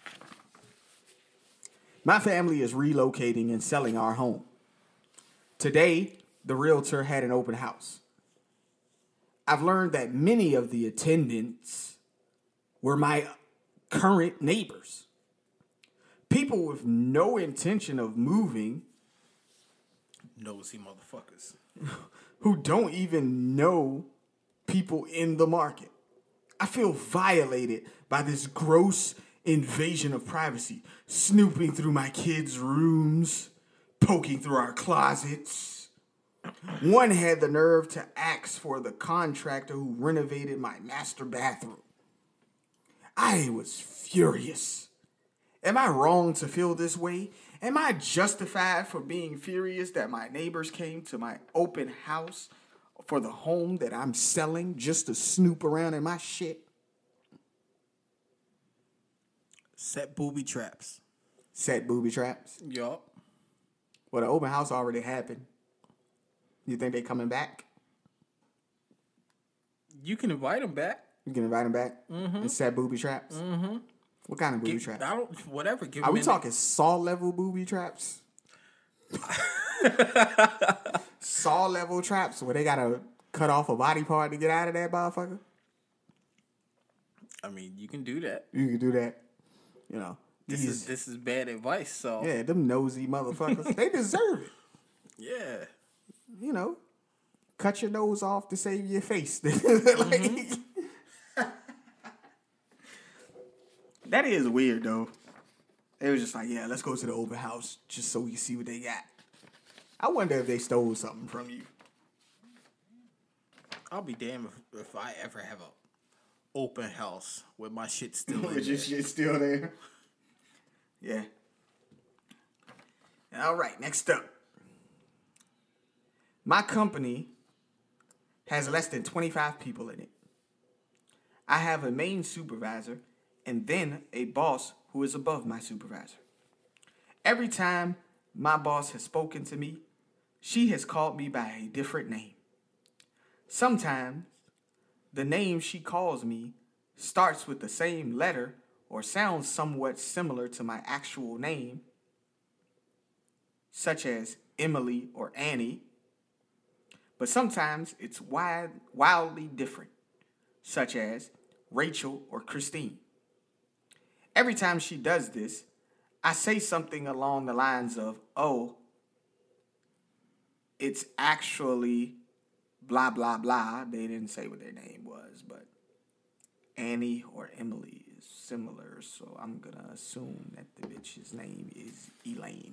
My family is relocating and selling our home. Today, the realtor had an open house. I've learned that many of the attendants were my current neighbors. People with no intention of moving. Nosy motherfuckers. Who don't even know people in the market. I feel violated by this gross invasion of privacy, snooping through my kids' rooms, poking through our closets. One had the nerve to ask for the contractor who renovated my master bathroom. I was furious. Am I wrong to feel this way? Am I justified for being furious that my neighbors came to my open house for the home that I'm selling just to snoop around in my shit? Set booby traps. Set booby traps? Yup. Well, the open house already happened. You think they coming back? You can invite them back. You can invite them back Mm-hmm. and set booby traps? Mm-hmm. What kind of booby Give, traps? I don't, whatever. Give Are them we in- talking Saw level booby traps? Saw level traps where they gotta cut off a body part to get out of that motherfucker? I mean, you can do that. You can do that. You know. This these- is this is bad advice. So Yeah, them nosy motherfuckers. They deserve it. yeah. You know. Cut your nose off to save your face. Like, mm-hmm. That is weird though. They was just like, yeah, let's go to the open house just so we can see what they got. I wonder if they stole something from you. I'll be damned if, if I ever have a open house with my shit still in With there. your shit still there. Yeah. All right, next up. My company has less than twenty-five people in it. I have a main supervisor and then a boss who is above my supervisor. Every time my boss has spoken to me, she has called me by a different name. Sometimes the name she calls me starts with the same letter or sounds somewhat similar to my actual name, such as Emily or Annie. But sometimes it's wide, wildly different, such as Rachel or Christine. Every time she does this, I say something along the lines of, oh, it's actually blah, blah, blah. They didn't say what their name was, but Annie or Emily is similar, so I'm going to assume that the bitch's name is Elaine.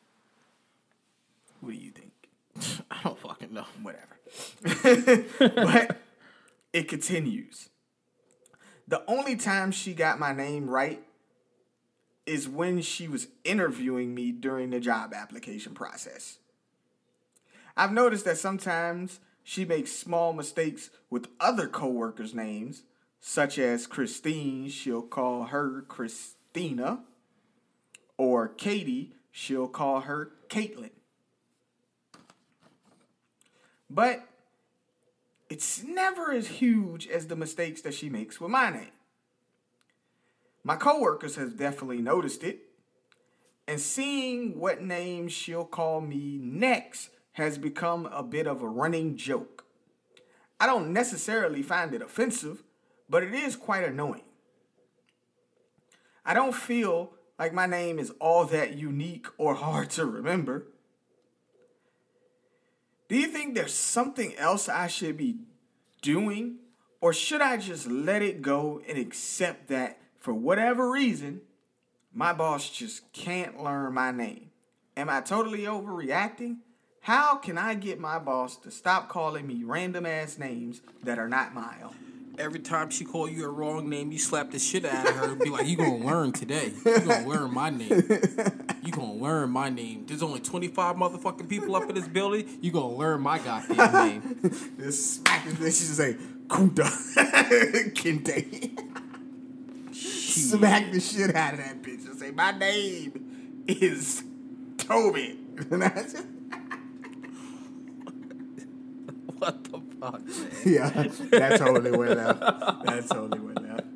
What do you think? I don't fucking know. Whatever. But it continues. The only time she got my name right is when she was interviewing me during the job application process. I've noticed that sometimes she makes small mistakes with other coworkers' names, such as Christine, she'll call her Christina, or Katie, she'll call her Caitlin. But it's never as huge as the mistakes that she makes with my name. My coworkers have definitely noticed it, and seeing what name she'll call me next has become a bit of a running joke. I don't necessarily find it offensive, but it is quite annoying. I don't feel like my name is all that unique or hard to remember. Do you think there's something else I should be doing? Or should I just let it go and accept that for whatever reason, my boss just can't learn my name? Am I totally overreacting? How can I get my boss to stop calling me random ass names that are not my own? Every time she call you a wrong name, you slap the shit out of her and be like, you gonna learn today. You gonna learn my name. You gonna learn my name. There's only twenty-five motherfucking people up in this building. You gonna learn my goddamn name. Just smack this bitch. She say, Kunta Kinte. Smack the shit out of that bitch and say, my name is Toby. What the fuck, man? Yeah, that totally went out. That totally went out.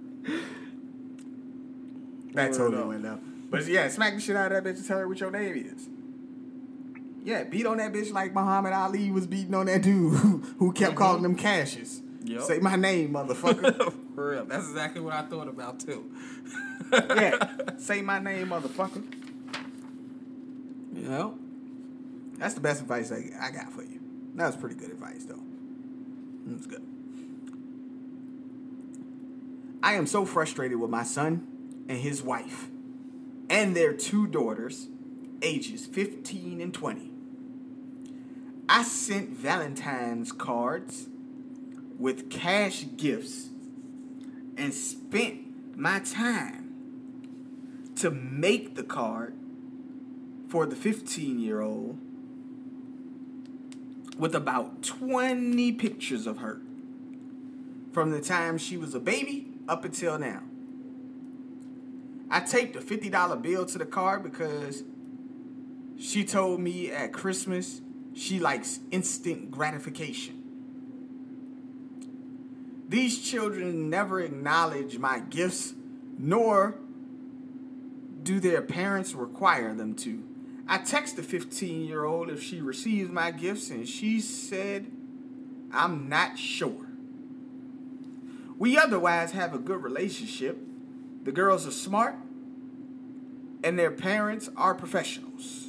That Word totally up. went out. But yeah, smack the shit out of that bitch and tell her what your name is. Yeah, beat on that bitch like Muhammad Ali was beating on that dude who, who kept Mm-hmm. calling them Cassius. Yep. Say my name, motherfucker. For real. That's exactly what I thought about, too. Yeah, say my name, motherfucker. You know? That's the best advice I, I got for you. That was pretty good advice, though. That's good. I am so frustrated with my son and his wife and their two daughters, ages fifteen and twenty. I sent Valentine's cards with cash gifts and spent my time to make the card for the fifteen-year-old with about twenty pictures of her from the time she was a baby up until now. I taped a fifty dollar bill to the card because she told me at Christmas she likes instant gratification. These children never acknowledge my gifts, nor do their parents require them to. I text the fifteen-year-old if she receives my gifts, and she said, I'm not sure. We otherwise have a good relationship. The girls are smart, and their parents are professionals.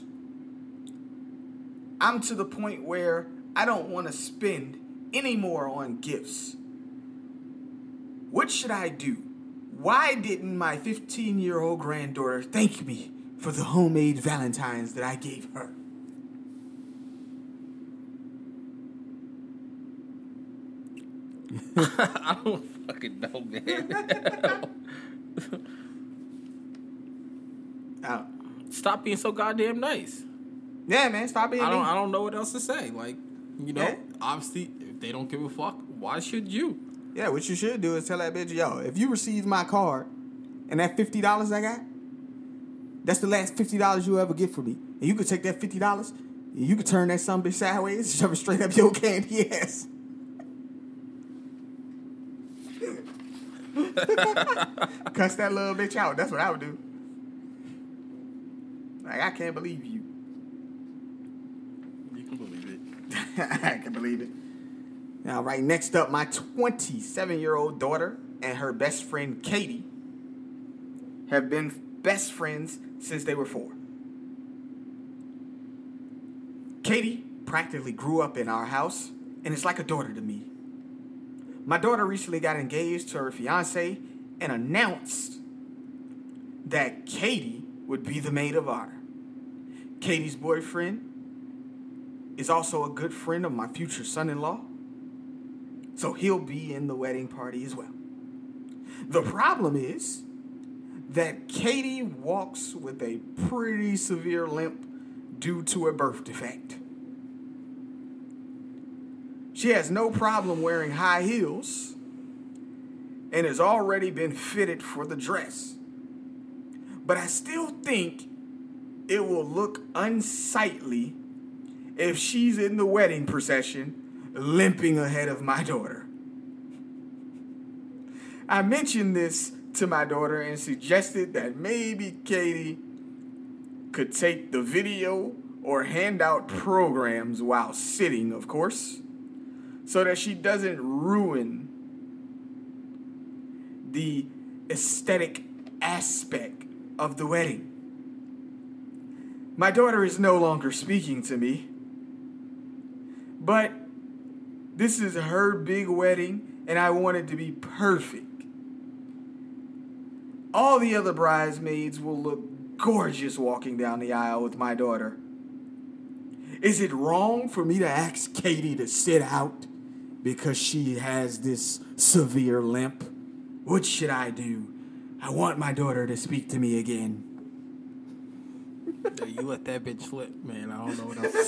I'm to the point where I don't want to spend any more on gifts. What should I do? Why didn't my fifteen-year-old granddaughter thank me for the homemade Valentines that I gave her? I don't fucking know, man. uh, Stop being so goddamn nice. yeah, man, stop being I don't. mean. I don't know what else to say. Like, you know, Yeah. obviously, if they don't give a fuck, why should you? Yeah, what you should do is tell that bitch, yo, if you receive my card and that fifty dollars I got, that's the last fifty dollars you ever get from me. And you could take that fifty dollars and you could turn that sumbitch sideways and shove it straight up your candy ass. Cuss that little bitch out. That's what I would do. Like, I can't believe you. You can believe it. I can believe it. Now, right next up, my twenty-seven-year-old daughter and her best friend, Katie, have been best friends since they were four. Katie practically grew up in our house, and is like a daughter to me. My daughter recently got engaged to her fiancé and announced that Katie would be the maid of honor. Katie's boyfriend is also a good friend of my future son-in-law, so he'll be in the wedding party as well. The problem is that Katie walks with a pretty severe limp due to a birth defect. She has no problem wearing high heels and has already been fitted for the dress. But I still think it will look unsightly if she's in the wedding procession limping ahead of my daughter. I mentioned this to my daughter and suggested that maybe Katie could take the video or hand out programs while sitting, of course, so that she doesn't ruin the aesthetic aspect of the wedding. My daughter is no longer speaking to me, but this is her big wedding, and I want it to be perfect. All the other bridesmaids will look gorgeous walking down the aisle with my daughter. Is it wrong for me to ask Katie to sit out because she has this severe limp? What should I do? I want my daughter to speak to me again. Yeah, you let that bitch slip, man. I don't know what else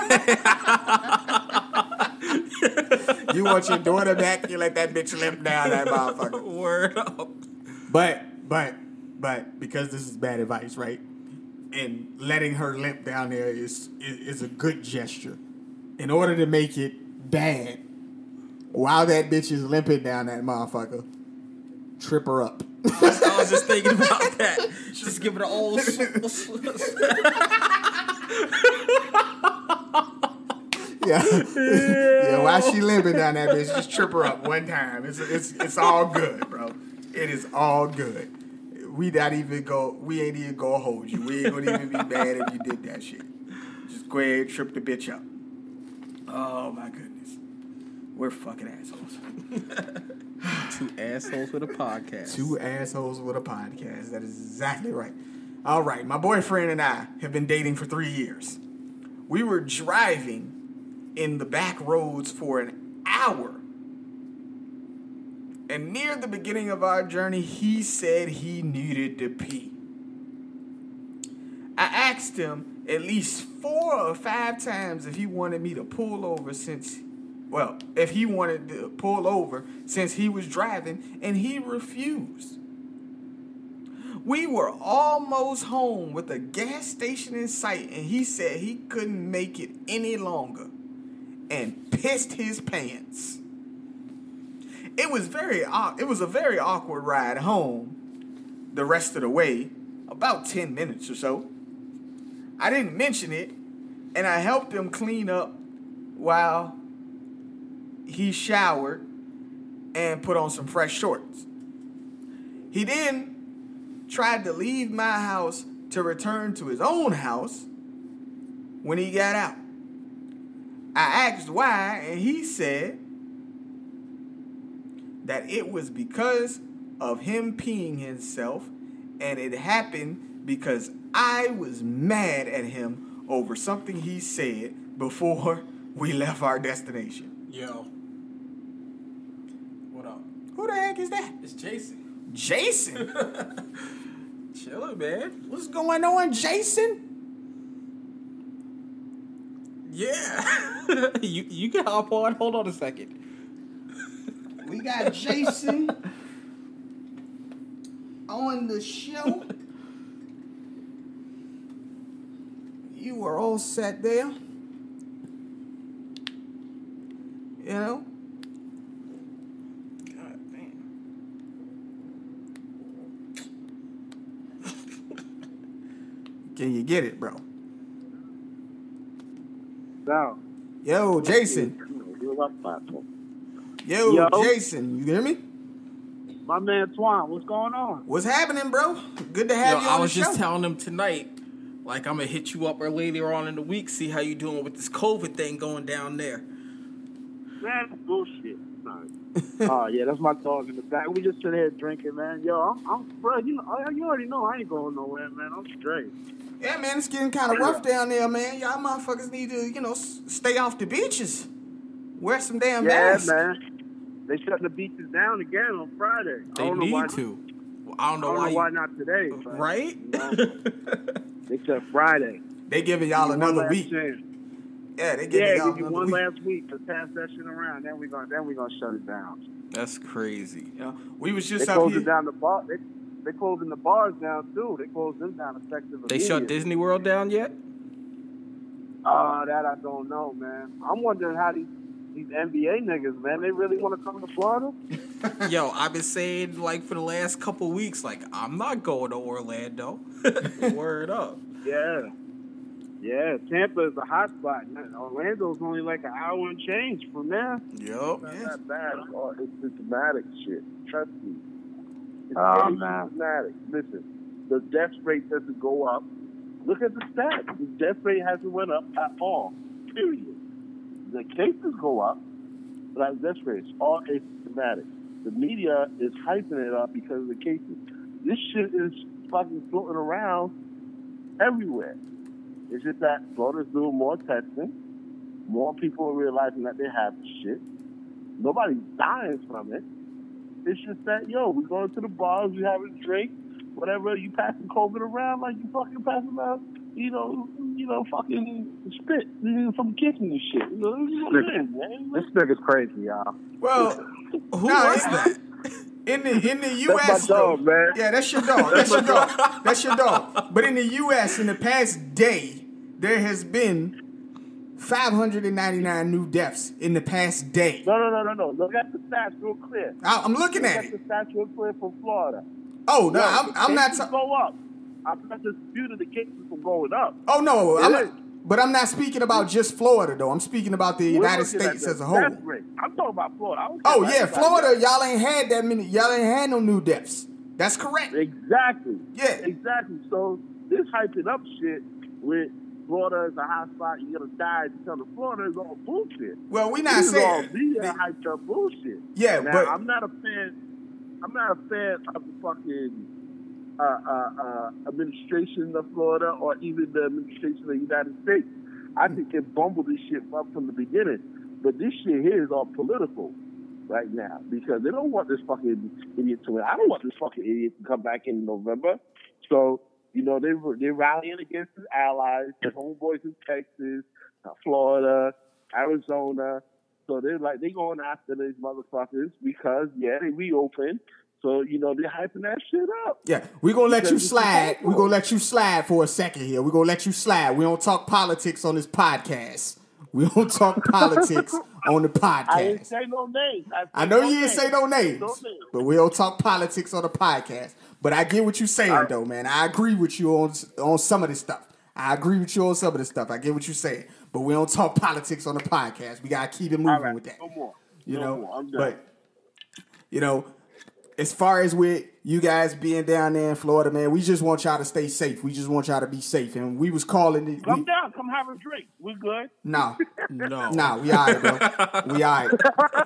to say. You want your daughter back, you let that bitch limp down that motherfucker. Word up. But, but, but, because this is bad advice, right? And letting her limp down there is, is, is a good gesture. In order to make it bad, while that bitch is limping down that motherfucker, trip her up. I was just thinking about that. Just give it an old. Yeah, yeah. While she limping down that bitch, just trip her up one time. It's it's it's all good, bro. It is all good. We not even go. We ain't even gonna hold you. We ain't gonna even be mad if you did that shit. Just go ahead, trip the bitch up. Oh my goodness. We're fucking assholes. Two assholes with a podcast. Two assholes with a podcast. That is exactly right. All right, my boyfriend and I have been dating for three years. We were driving in the back roads for an hour. And near the beginning of our journey, he said he needed to pee. I asked him at least four or five times if he wanted me to pull over since, well, if he wanted to pull over since he was driving, and he refused. We were almost home with a gas station in sight, and he said he couldn't make it any longer and pissed his pants. It was very it was a very awkward ride home the rest of the way, about ten minutes or so. I didn't mention it, and I helped him clean up while he showered and put on some fresh shorts. He then tried to leave my house to return to his own house when he got out. I asked why, and he said that it was because of him peeing himself, and it happened because I was mad at him over something he said before we left our destination. Yo. What up? Who the heck is that? It's Jason. Jason? Chillin', man. What's going on, Jason? Yeah. you you can hop on. Hold on a second. We got Jason on the show. You were all set there. You know? God damn. Can you get it, bro? No. Yo, Jason. Yo, Yo. Jason. You hear me? My man Twan, what's going on? What's happening, bro? Good to have Yo, you on I was the show. just telling him tonight, like, I'm going to hit you up or later on in the week, see how you doing with this COVID thing going down there. Man, that's bullshit. Sorry. Oh, yeah, that's my dog in the back. We just sit here drinking, man. Yo, I'm, I'm bro, you, know, you already know I ain't going nowhere, man. I'm straight. Yeah, man, it's getting kind of rough down there, man. Y'all motherfuckers need to, you know, s- stay off the beaches. Wear some damn Yeah, masks. man. They shut the beaches down again on Friday. I They don't know need why, to. I don't know I don't why. know you- why not today. But, Right? you know, they said Friday. They giving y'all One another last week. chance. Yeah, they giving Yeah, y'all give you another one week. last week to pass that shit around. Then we gonna then we gonna shut it down. That's crazy. You know, we was They just up closing here. down the bar. They they closing the bars down too. They closed them down effective. They shut immediately. Disney World down yet? Uh, that I don't know, man. I'm wondering how these these N B A niggas, man, they really want to come to Florida? Yo, I've been saying, like, for the last couple weeks, like, I'm not going to Orlando. Word up. Yeah. Yeah, Tampa is a hot spot. Man, Orlando's only like an hour and change from there. Yup. It's not that bad. Oh, it's systematic shit. Trust me. It's oh, man. Systematic. Listen, the death rate doesn't go up. Look at the stats. The death rate hasn't went up at all. Period. The cases go up, but the death rate is all asymptomatic. The media is hyping it up because of the cases. This shit is fucking floating around everywhere. It's just that Florida's doing more testing. More people are realizing that they have the shit. Nobody's dying from it. It's just that, yo, we going to the bars, we having a drink, whatever, you passing COVID around like you fucking passing out, you know, you know, fucking spit you know, from kitchen and shit. You know, this, is, man. This nigga's crazy, y'all. Well, Who nah, was it- that? in the in the U S, That's my dog, man. yeah, that's your dog. That's your dog. That's your dog. But in the U S, in the past day, there has been five hundred ninety-nine new deaths in the past day. No, no, no, no, no. Look at the stats real clear. I, I'm looking Look at at it. the stats real clear from Florida. Oh no, Yo, I'm, the I'm not. cases Ta- go up. I'm not disputing the cases from going up. oh no, I'm It is. not, but I'm not speaking about just Florida though. I'm speaking about the We're United looking at States the as a whole. death rate. I'm talking about Florida. I don't care Oh about yeah, anybody Florida, else. y'all ain't had that many. Y'all ain't had no new deaths. That's correct. Exactly. Yeah. Exactly. So this hyping up shit with Florida is a hot spot. You're gonna die. Telling Florida is all bullshit. Well, we not this saying is all media hyped up bullshit. Yeah, now, but I'm not a fan. I'm not a fan of the fucking uh, uh, uh, administration of Florida or even the administration of the United States. I think they bumbled this shit up from the beginning. But this shit here is all political right now because they don't want this fucking idiot to win. I don't want this fucking idiot to come back in November. So, you know, they, they're rallying against his allies, the homeboys in Texas, uh, Florida, Arizona. So they're like, they going after these motherfuckers because, yeah, they reopened. So, you know, they're hyping that shit up. Yeah, we're going to let you Because it's slide. political. We're going to let you slide for a second here. We're going to let you slide. We don't talk politics on this podcast. We don't talk politics on the I didn't podcast. say no names. I, said I know no you didn't names. say no names, No names. but we don't talk politics on the podcast. But I get what you're saying, All right. though, man. I agree with you on on some of this stuff. I agree with you on some of this stuff. I get what you're saying. But we don't talk politics on the podcast. We got to keep it moving All right, with that. no more. You no know, more. I'm done. but you know, as far as with you guys being down there in Florida, man, we just want y'all to stay safe. We just want y'all to be safe. And we was calling it. Come We, down. Come have a drink. We good. no, No. no, we all right, bro. We all right.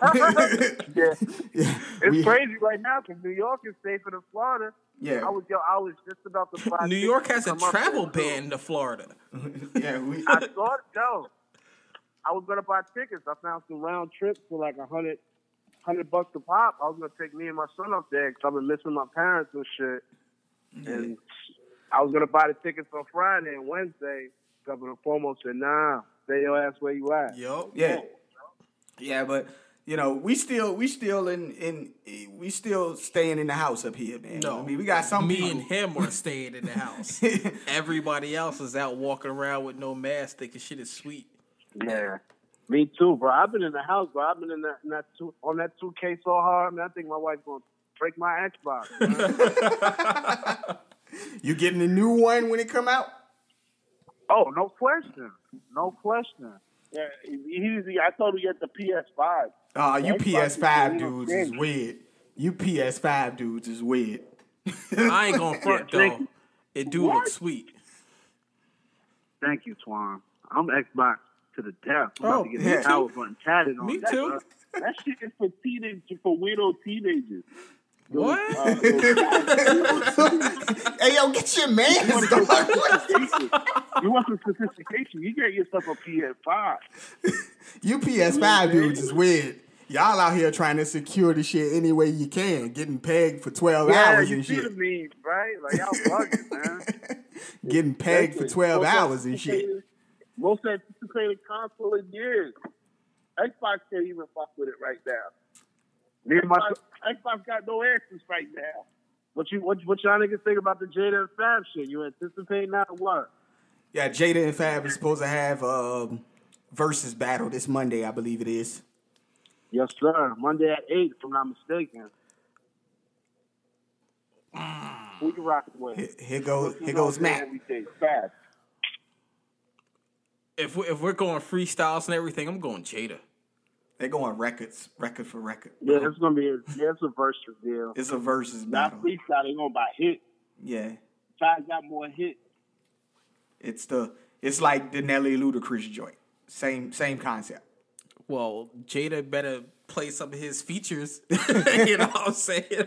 Yeah. Yeah, It's we- crazy right now because New York is safer than Florida. Yeah. I was yo, I was just about to buy New tickets York to has a come up travel there, too. ban to Florida. yeah, we. I thought no. I was gonna buy tickets. I found some round trips for like a hundred, hundred bucks a pop. I was gonna take me and my son up there because I've been missing my parents and shit. And I was gonna buy the tickets for Friday and Wednesday. Governor Cuomo said, "Nah, stay your ass where you at." Yup. Yeah, yeah, but you know, we still, we still in, in, we still staying in the house up here, man. No, I mean, we got some Me people. and him are staying in the house. Everybody else is out walking around with no mask, thinking shit is sweet. Yeah. Me too, bro. I've been in the house, bro. I've been in that, in that two, on that two K so hard, man. I think my wife's gonna break my Xbox. Man. You getting a new one when it come out? Oh, no question, no question. Yeah, he, he, I told him he had the P S five. Oh, you Xbox P S five is a little dudes is cringe. weird. You P S five dudes is weird. I ain't gonna front Yeah, thank though. you. It do What? look sweet. Thank you, Twan. I'm Xbox to the death. I'm Oh, about to get yeah. the power button tatted on Me that, too. bro. That shit is for teenagers, for weirdo teenagers. Those, What? uh, those- Hey, yo, get your man. You want some sophistication? You want some sophistication? You get yourself a P S five. You P S five dudes is weird. Y'all out here trying to secure the shit any way you can, getting pegged for twelve Yeah, hours you and see shit. the memes, right? Like y'all bugging, man. Getting pegged for Listen, twelve most hours and shit. anticipated- Most anticipated console in years. Xbox can't even fuck with it right now. Me and my Xbox got no answers right now. What you what what y'all niggas think about the Jada and Fab shit? You anticipate now or what? Yeah, Jada and Fab is supposed to have um, versus battle this Monday, I believe it is. Yes, sir. Monday at eight, if I'm not mistaken. Who you rocking with? Here, here goes You here know goes what I'm saying? Matt. Every day. Fab. If we, if we're going freestyles and everything, I'm going Jada. They're going records, record for record. Yeah, it's gonna be a, yeah, it's a versus deal. It's a versus Not battle. freestyle. They gonna buy hit. Yeah, Fab got more hits. it's the it's like the Nelly Ludacris joint. Same same concept. Well, Jada better play some of his features. You know what I'm saying?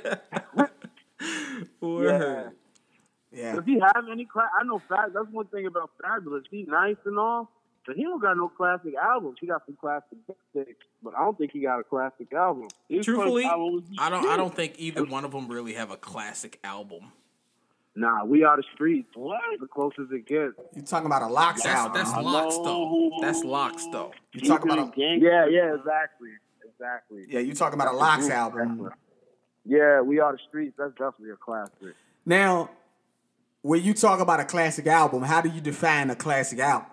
Word. Yeah, Does he have any class? I know Fab. That's one thing about Fabulous. He's nice and all, but he don't got no classic albums. He got some classic mixtapes, but I don't think he got a classic album. His Truthfully, first album was I don't. I shit. don't think either one of them really have a classic album. Nah, We Are the Streets. What? The closest it gets. you talking about a Locks That's album? that's huh? locks though. That's locks though. You talking about a Yeah, yeah, exactly, exactly. yeah? You talking about a Locks album? Yeah, We Are the Streets. That's definitely a classic. Now, when you talk about a classic album, how do you define a classic album?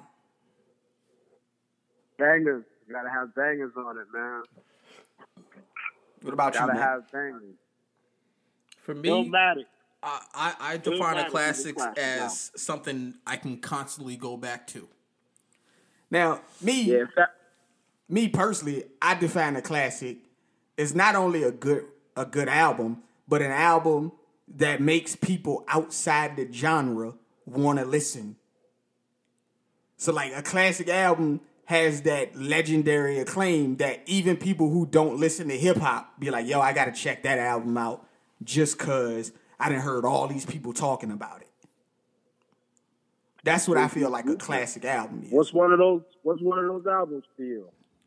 Bangers. You gotta have bangers on it, man. What about you, Gotta man? have bangers. For me, Illmatic. I, I, I define Illmatic a is a classic classic as something I can constantly go back to. Now, me, Yeah, fa- me personally, I define a classic as not only a good a good album, but an album that makes people outside the genre want to listen. So like a classic album has that legendary acclaim that even people who don't listen to hip hop be like, yo, I gotta check that album out just cause I done heard all these people talking about it. That's what I feel like a classic album is. What's one of those? What's one of those albums for you?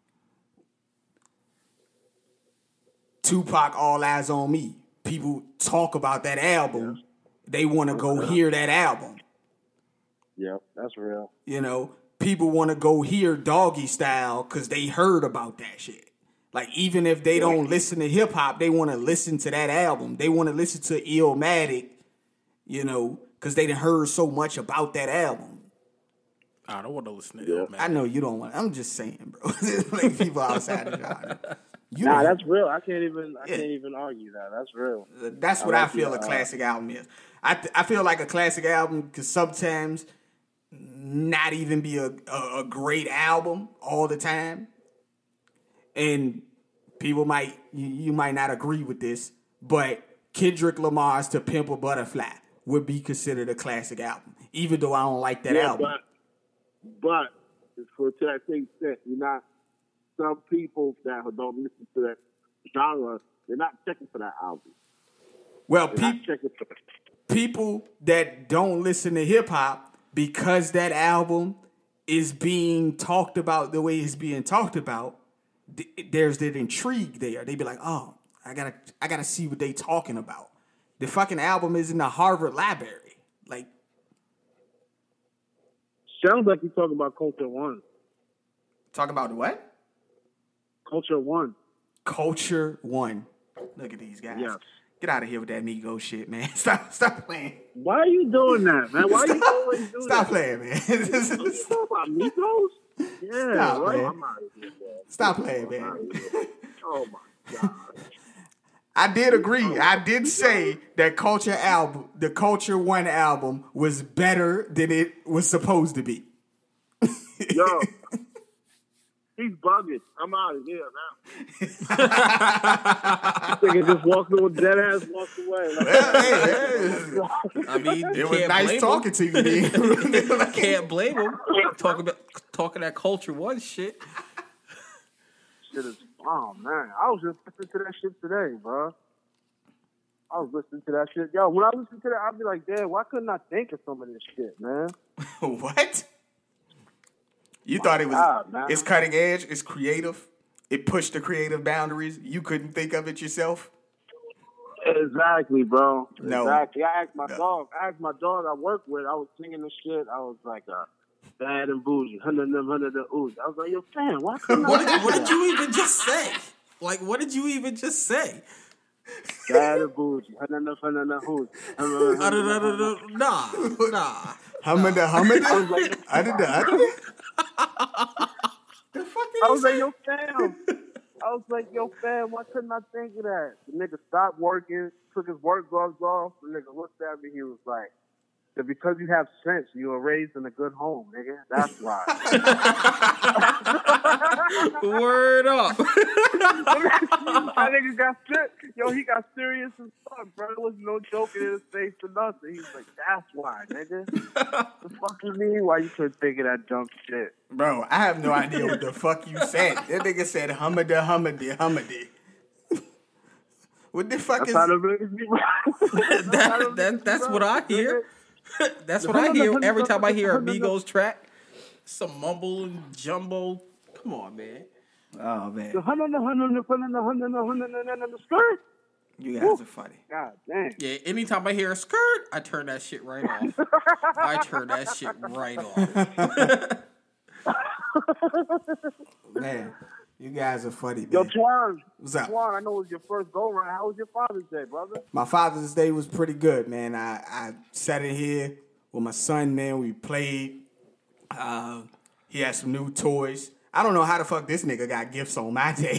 Tupac, All Eyes on Me. People talk about that album. Yeah. They want to go hear that album. Yeah, that's real. You know, people want to go hear Doggy Style because they heard about that shit. Like, even if they don't listen to hip hop, they want to listen to that album. They want to listen to Illmatic, you know, because they done heard so much about that album. I don't want to listen to yeah. Illmatic. I know you don't want. I'm just saying, bro. Like people outside the genre. You nah, know. That's real. I can't even. I Yeah. can't even argue that. That's real. That's what I, like I feel the, a classic uh, album is. I th- I feel like a classic album could sometimes not even be a, a, a great album all the time, and people might you, you might not agree with this, but Kendrick Lamar's "To Pimp a Butterfly" would be considered a classic album, even though I don't like that yeah, album. But, but for to that same extent, you're not. Some people that don't listen to that genre, they're not checking for that album. Well, pe- people that don't listen to hip hop because that album is being talked about the way it's being talked about, th- there's that intrigue there. They be like, "Oh, I gotta, I gotta see what they talking about." The fucking album is in the Harvard Library. Like, sounds like you're talking about Culture One. Talking about the what? Culture One. Culture One. Look at these guys. Yes. Get out of here with that Migos shit, man. Stop stop playing. Why are you doing that, man? Why are you always doing that? Stop playing, man. You talking about Migos? Yeah. Stop, right? man. I'm out of here, man. Stop playing, man. Oh, my God. I did agree. I did say that Culture album, the Culture One album, was better than it was supposed to be. Yo. He's bugging. I'm out of here now. This nigga just walked away, dead ass walked away. Like, Well, hey, hey. I mean, It was can't nice blame talking him. to you, dude. Can't blame him. Talking about talking that Culture One shit. shit is, oh man, I was just listening to that shit today, bro. I was listening to that shit. Yo, when I listen to that, I'd be like, damn, why couldn't I think of some of this shit, man? What? You thought it was, God, man. it's cutting edge, it's creative, it pushed the creative boundaries. You couldn't think of it yourself? Exactly, bro. No. Exactly. I asked my No. dog, I asked my dog I work with, I was singing this shit, I was like, uh, bad and bougie, hundred them, hundred the ooze. I was like, yo, fam, why couldn't What I did, think what of did that? you even just say? Like, what did you even just say? Bad and bougie, hundred them, hundred the ooze. Uh, da, da, da, da, Nah, nah. Humada, humada? I was like, I did the other. The fuck I was like, yo, fam. I was like, yo, fam, why couldn't I think of that? The nigga stopped working, took his work gloves off. The nigga looked at me. He was like, that because you have sense, you were raised in a good home, nigga. That's why. Word up. That nigga got sick. Yo, he got serious as fuck, bro. There was no joking in his face or nothing. He was like, that's why, nigga. The fuck you mean? Why you couldn't think of that dumb shit? Bro, I have no idea what the fuck you said. That nigga said humada, humada, humada. What the fuck That's is... how the niggas be right. that, that, that's what I hear. That's what I hear every time I hear a Migos track. Some mumble and jumbo. Come on, man. Oh, man. The hundred, the hundred, the hundred, the hundred, the hundred, the hundred, the skirt. You guys are funny. God damn. Yeah, anytime I hear a skirt, I turn that shit right off. I turn that shit right off. Man, you guys are funny, man. Yo, Twan. What's up? Twan, I know it was your first go round. How was your Father's Day, brother? My Father's Day was pretty good, man. I, I sat in here with my son, man. We played. Uh, he had some new toys. I don't know how the fuck this nigga got gifts on my day.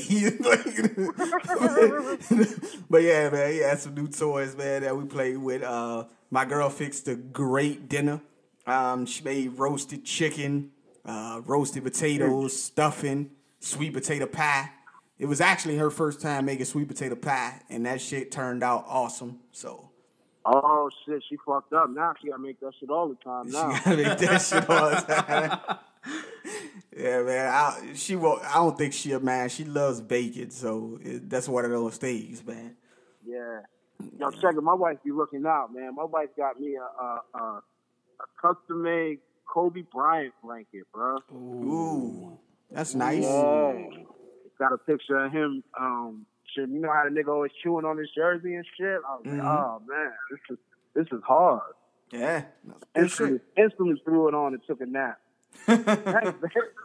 But yeah, man, he had some new toys, man, that we played with. Uh, my girl fixed a great dinner. Um, she made roasted chicken, uh, roasted potatoes, stuffing, sweet potato pie. It was actually her first time making sweet potato pie, and that shit turned out awesome. So, Oh shit, she fucked up. Now she gotta make that shit all the time. Now She gotta make that shit all the time. Yeah, man. I, she won't. I don't think she'll man. She loves bacon, so it, that's one of those things, man. Yeah. Yo, check it. My wife be looking out, man. My wife got me a a, a, a custom made Kobe Bryant blanket, bro. Ooh, that's nice. Yeah. It's got a picture of him. Um, shit, you know how the nigga always chewing on his jersey and shit. I was Mm-hmm. like, oh man, this is this is hard. Yeah, Instantly, instantly threw it on and took a nap. Thanks,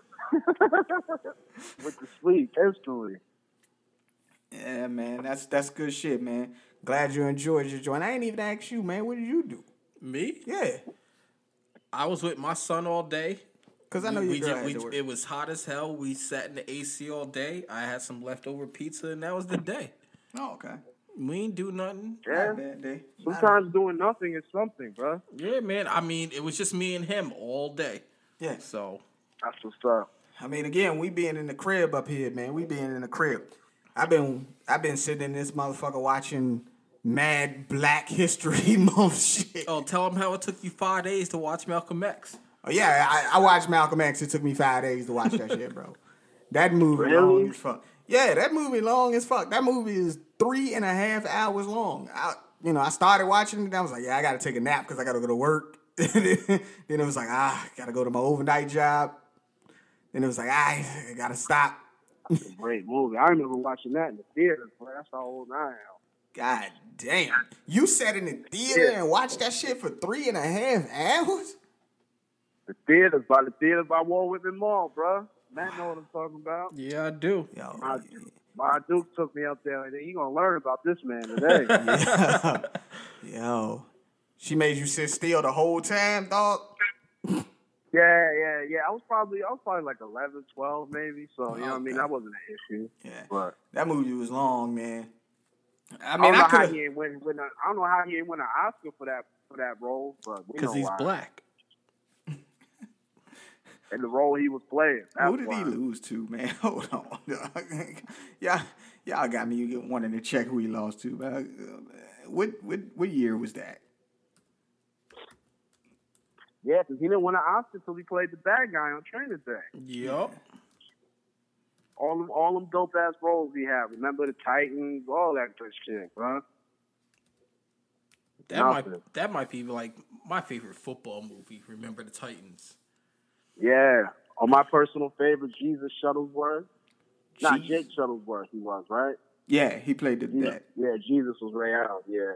with the sleep instantly. Yeah, man. That's that's good shit, man. Glad you enjoyed your joint. I ain't even asked you, man. What did you do? Me? Yeah, I was with my son all day. because I know we, you we, girl ju- had we to work. It was hot as hell. We sat in the A C all day. I had some leftover pizza, and that was the day. Oh, okay. We ain't do nothing. Yeah. Not a bad day. Sometimes doing nothing is something, bro. Yeah, man. I mean, it was just me and him all day. Yeah. So That's what's up. I mean, again, we being in the crib up here, man. We being in the crib. I've been I've been sitting in this motherfucker watching Mad Black History Month shit. Oh, tell him how it took you five days to watch Malcolm X. Oh yeah, I, I watched Malcolm X. It took me five days to watch that shit, bro. That movie Really? long as fuck. Yeah, that movie long as fuck. That movie is three and a half hours long. I, you know, I started watching it and I was like, yeah, I got to take a nap because I got to go to work. Then it was like, ah, I got to go to my overnight job. Then it was like, ah, I got to stop. Great movie. I remember watching that in the theater, bro. That's how old I am. God damn. You sat in the theater Yeah. and watched that shit for three and a half hours? The theaters, by the theaters by Warwick and Mall, bro. Matt know what I'm talking about. Yeah, I do. Yo, My, my Duke took me up there, and you gonna learn about this man today. yeah. Yo. She made you sit still the whole time, dog? yeah, yeah, yeah. I was probably, I was probably like eleven, twelve, maybe. So you know what I mean. That wasn't an issue. Yeah. But That movie was long, man. I I, mean, don't I, know how could he ain't win. win a, I don't know how he ain't win an Oscar for that for that role, but we know Because he's why. black. And the role he was playing. Who that's did why. he lose to, man? Hold on. y'all, y'all got me wanting to check who he lost to. But, uh, what, what, what year was that? Yeah, because he didn't win an Oscar until he played the bad guy on Training Day. Yup. All them, all them dope ass roles he had. Remember the Titans, all that good shit, bro. That Nothing. might that might be like my favorite football movie. Remember the Titans? Yeah. Or my personal favorite, Jesus Shuttlesworth. Not Je- Jake Shuttlesworth, he was, right? Yeah, he played the, Yeah, that. yeah, Jesus was Ray Allen, yeah.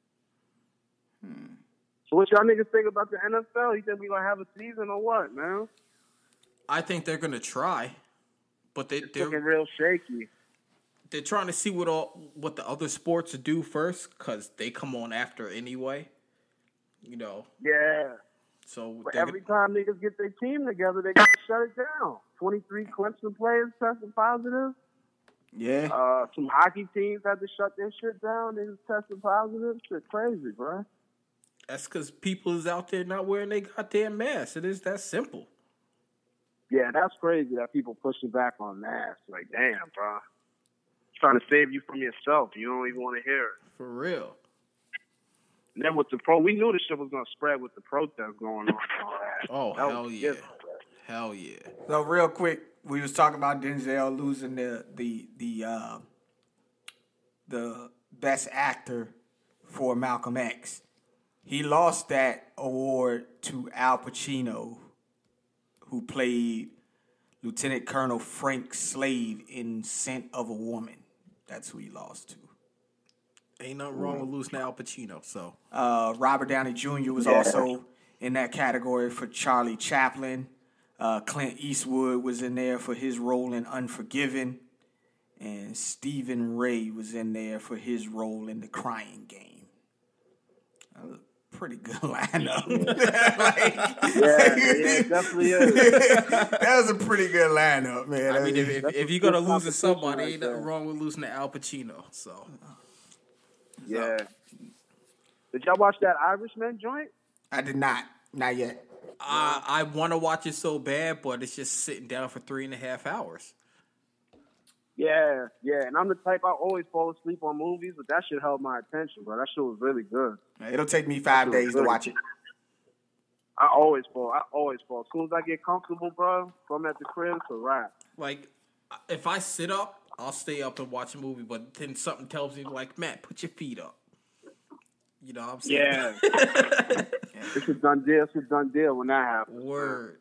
So what y'all niggas think about the N F L? You think we gonna have a season or what, man? I think they're gonna try, but they It's looking they're real shaky. they're trying to see what all what the other sports do first because they come on after anyway. You know, Yeah. so But they're every time niggas get their team together, they gotta shut it down. twenty-three Clemson players tested positive. Yeah. Uh, some hockey teams had to shut their shit down. They was testing positive. Shit crazy, bro. that's because people is out there not wearing their goddamn masks. It is that simple. Yeah, that's crazy that people pushing back on masks. Like, damn, bro. Trying to save you from yourself. You don't even want to hear it. For real. And then with the pro, we knew this shit was gonna spread with the protests going on. and all that. Oh, That was hell yeah. different. Hell yeah. So real quick, we was talking about Denzel losing the the the uh, the best actor for Malcolm X. He lost that award to Al Pacino, who played Lieutenant Colonel Frank Slade in Scent of a Woman. That's who he lost to. Ain't nothing wrong with losing Al Pacino, so. Uh, Robert Downey Junior was Yeah. also in that category for Charlie Chaplin. Uh, Clint Eastwood was in there for his role in Unforgiven. And Stephen Ray was in there for his role in The Crying Game. That was a pretty good lineup. Like, Yeah, yeah, it definitely is. that was a pretty good lineup, man. I mean, if, if, That's if a you're going to good lose to competition somebody, right ain't nothing there. wrong with losing to Al Pacino, so. Yeah. Did y'all watch that Irishman joint? I did not. Not yet. I, I want to watch it so bad, but it's just sitting down for three and a half hours. Yeah, yeah. And I'm the type, I always fall asleep on movies, but that shit held my attention, bro. That shit was really good. It'll take me five days to watch it. I always fall. I always fall. As soon as I get comfortable, bro, if I'm at the crib, it's a wrap. Like, if I sit up, I'll stay up and watch a movie, but then something tells me, like, Matt, put your feet up. You know what I'm saying? Yeah. yeah. It's a done deal. It's a done deal when that happens. Word.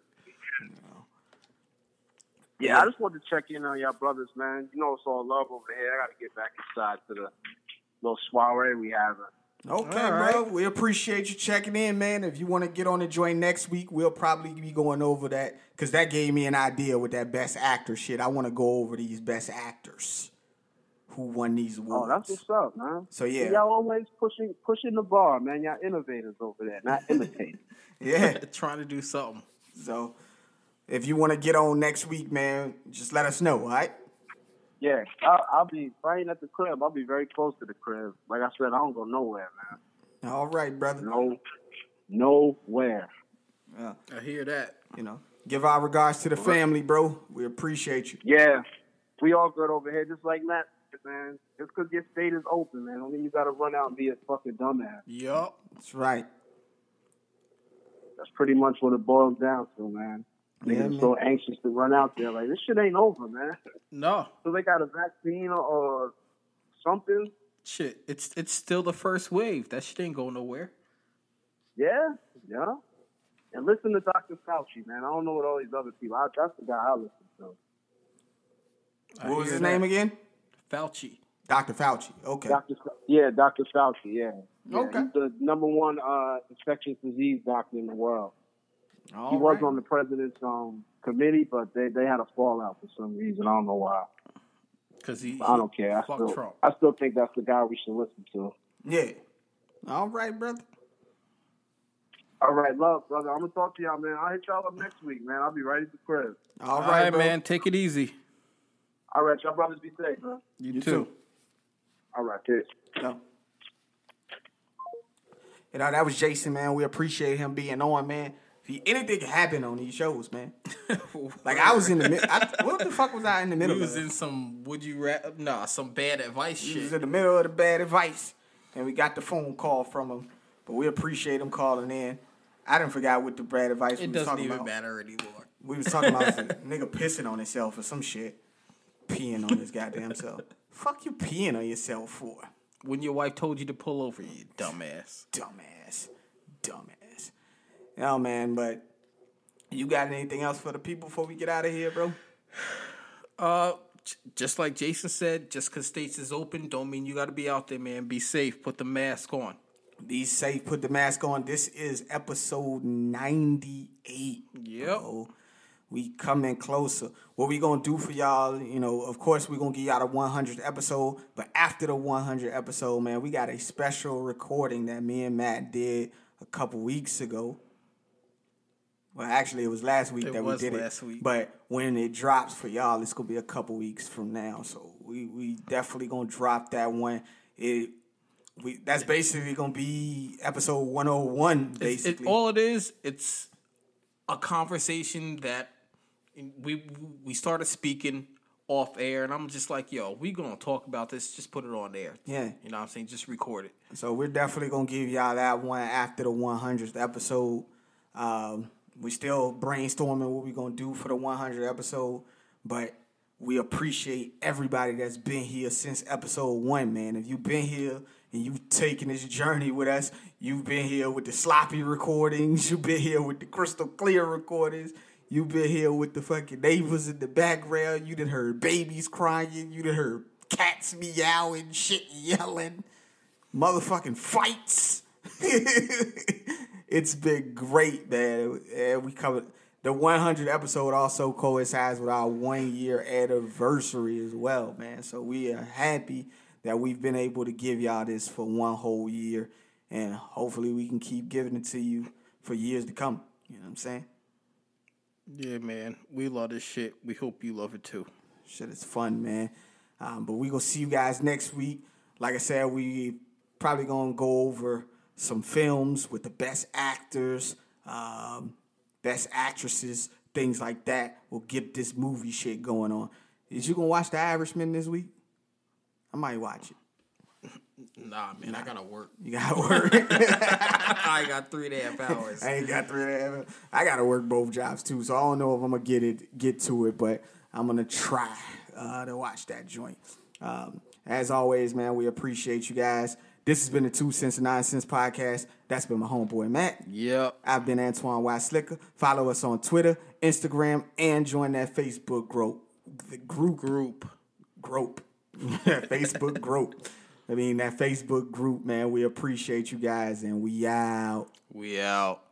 Yeah, I just wanted to check in on y'all brothers, man. You know it's all love over here. I got to get back inside to the little soiree we having. Okay, all right. bro. We appreciate you checking in, man. If you want to get on the joint next week, we'll probably be going over that because that gave me an idea with that best actor shit. I want to go over these best actors who won these awards. Oh, that's what's up, man. So, yeah. See, y'all always pushing pushing the bar, man. Y'all innovators over there, not imitators. Yeah. Trying to do something. So, if you want to get on next week, man, just let us know, all right? Yeah, I'll, I'll be, if I ain't at the crib, I'll be very close to the crib. Like I said, I don't go nowhere, man. All right, brother. No, nowhere. Yeah. I hear that. You know, give our regards to the family, bro. We appreciate you. Yeah, we all good over here, just like Matt, man. Just because your state is open, man, don't mean you got to run out and be a fucking dumbass. Yup. That's right. That's pretty much what it boils down to, man. Yeah, Niggas man. so anxious to run out there. Like, this shit ain't over, man. No. So they got a vaccine or, or something. Shit, it's it's still the first wave. That shit ain't going nowhere. Yeah, yeah. And listen to Doctor Fauci, man. I don't know what all these other people. I, that's the guy I listen to. I What was hear his that. name again? Fauci. Doctor Fauci. Okay. Doctor, yeah, Doctor Fauci. Yeah. yeah. Okay. He's the number one uh, infectious disease doctor in the world. All he was right. on the president's um, committee, but they, they had a fallout for some reason. I don't know why. Because he, I don't care. I fuck still, Trump. I still think that's the guy we should listen to. Yeah. All right, brother. All right, love, brother. I'm gonna talk to y'all, man. I'll hit y'all up next week, man. I'll be right at the crib. All All right, right, bro. man. Take it easy. All right, y'all brothers be safe, man. You, You too. too. All right, peace. No. You know, that was Jason, man. We appreciate him being on, man. See, anything can happen on these shows, man. Like, I was in the middle. What the fuck was I in the middle We was of? in some would you rather? Nah, some bad advice He was shit. in the middle of the bad advice, and we got the phone call from him. But we appreciate him calling in. I didn't forget what the bad advice we It was doesn't talking even about. matter anymore. We was talking about the nigga pissing on himself or some shit. Peeing on his goddamn self. Fuck you peeing on yourself for? When your wife told you to pull over, you dumbass. Dumbass. Dumbass. No, man, but you got anything else for the people before we get out of here, bro? Uh, j- just like Jason said, just because states is open don't mean you got to be out there, man. Be safe. Put the mask on. Be safe. Put the mask on. This is episode ninety-eight. Yep. Bro. We coming closer. What we gonna do for y'all, you know, of course we gonna give y'all the one hundredth episode, but after the one hundredth episode, man, we got a special recording that me and Matt did a couple weeks ago. Well, actually, it was last week It that was we did last it. week. But when it drops for y'all, it's gonna be a couple weeks from now. So we we definitely gonna drop that one. It we that's basically gonna be episode one oh one, It's- basically. It, all it is, it's a conversation that we we started speaking off air, and I'm just like, yo, we gonna talk about this. Just put it on there. Yeah. You know what I'm saying? Just record it. So we're definitely gonna give y'all that one after the one hundredth episode. Um, we still brainstorming what we're gonna do for the one hundredth episode, but we appreciate everybody that's been here since episode one, man. If you've been here and you've taken this journey with us, you've been here with the sloppy recordings, you've been here with the crystal clear recordings, you've been here with the fucking neighbors in the background, you done heard babies crying, you done heard cats meowing, shit yelling, motherfucking fights. It's been great, man. And we covered the one hundredth episode also coincides with our one year anniversary as well, man. So we are happy that we've been able to give y'all this for one whole year, and hopefully we can keep giving it to you for years to come. You know what I'm saying? Yeah, man. We love this shit. We hope you love it too. Shit is fun, man. Um, but we gonna see you guys next week. Like I said, we probably gonna go over some films with the best actors, um, best actresses, things like that. We'll get this movie shit going on. Is you gonna watch The Irishman this week? I might watch it. Nah, man, nah. I gotta work. You gotta work. I got three and a half hours. I ain't got three and a half hours. I gotta work both jobs too, so I don't know if I'm gonna get it, get to it, but I'm gonna try uh, to watch that joint. Um, as always, man, we appreciate you guys. This has been the Two Cents and Nine Cents podcast. That's been my homeboy Matt. Yep. I've been Antoine Y. Slicker. Follow us on Twitter, Instagram, and join that Facebook group. The group. Group. Group. Facebook group. I mean, that Facebook group, man. We appreciate you guys, and we out. We out.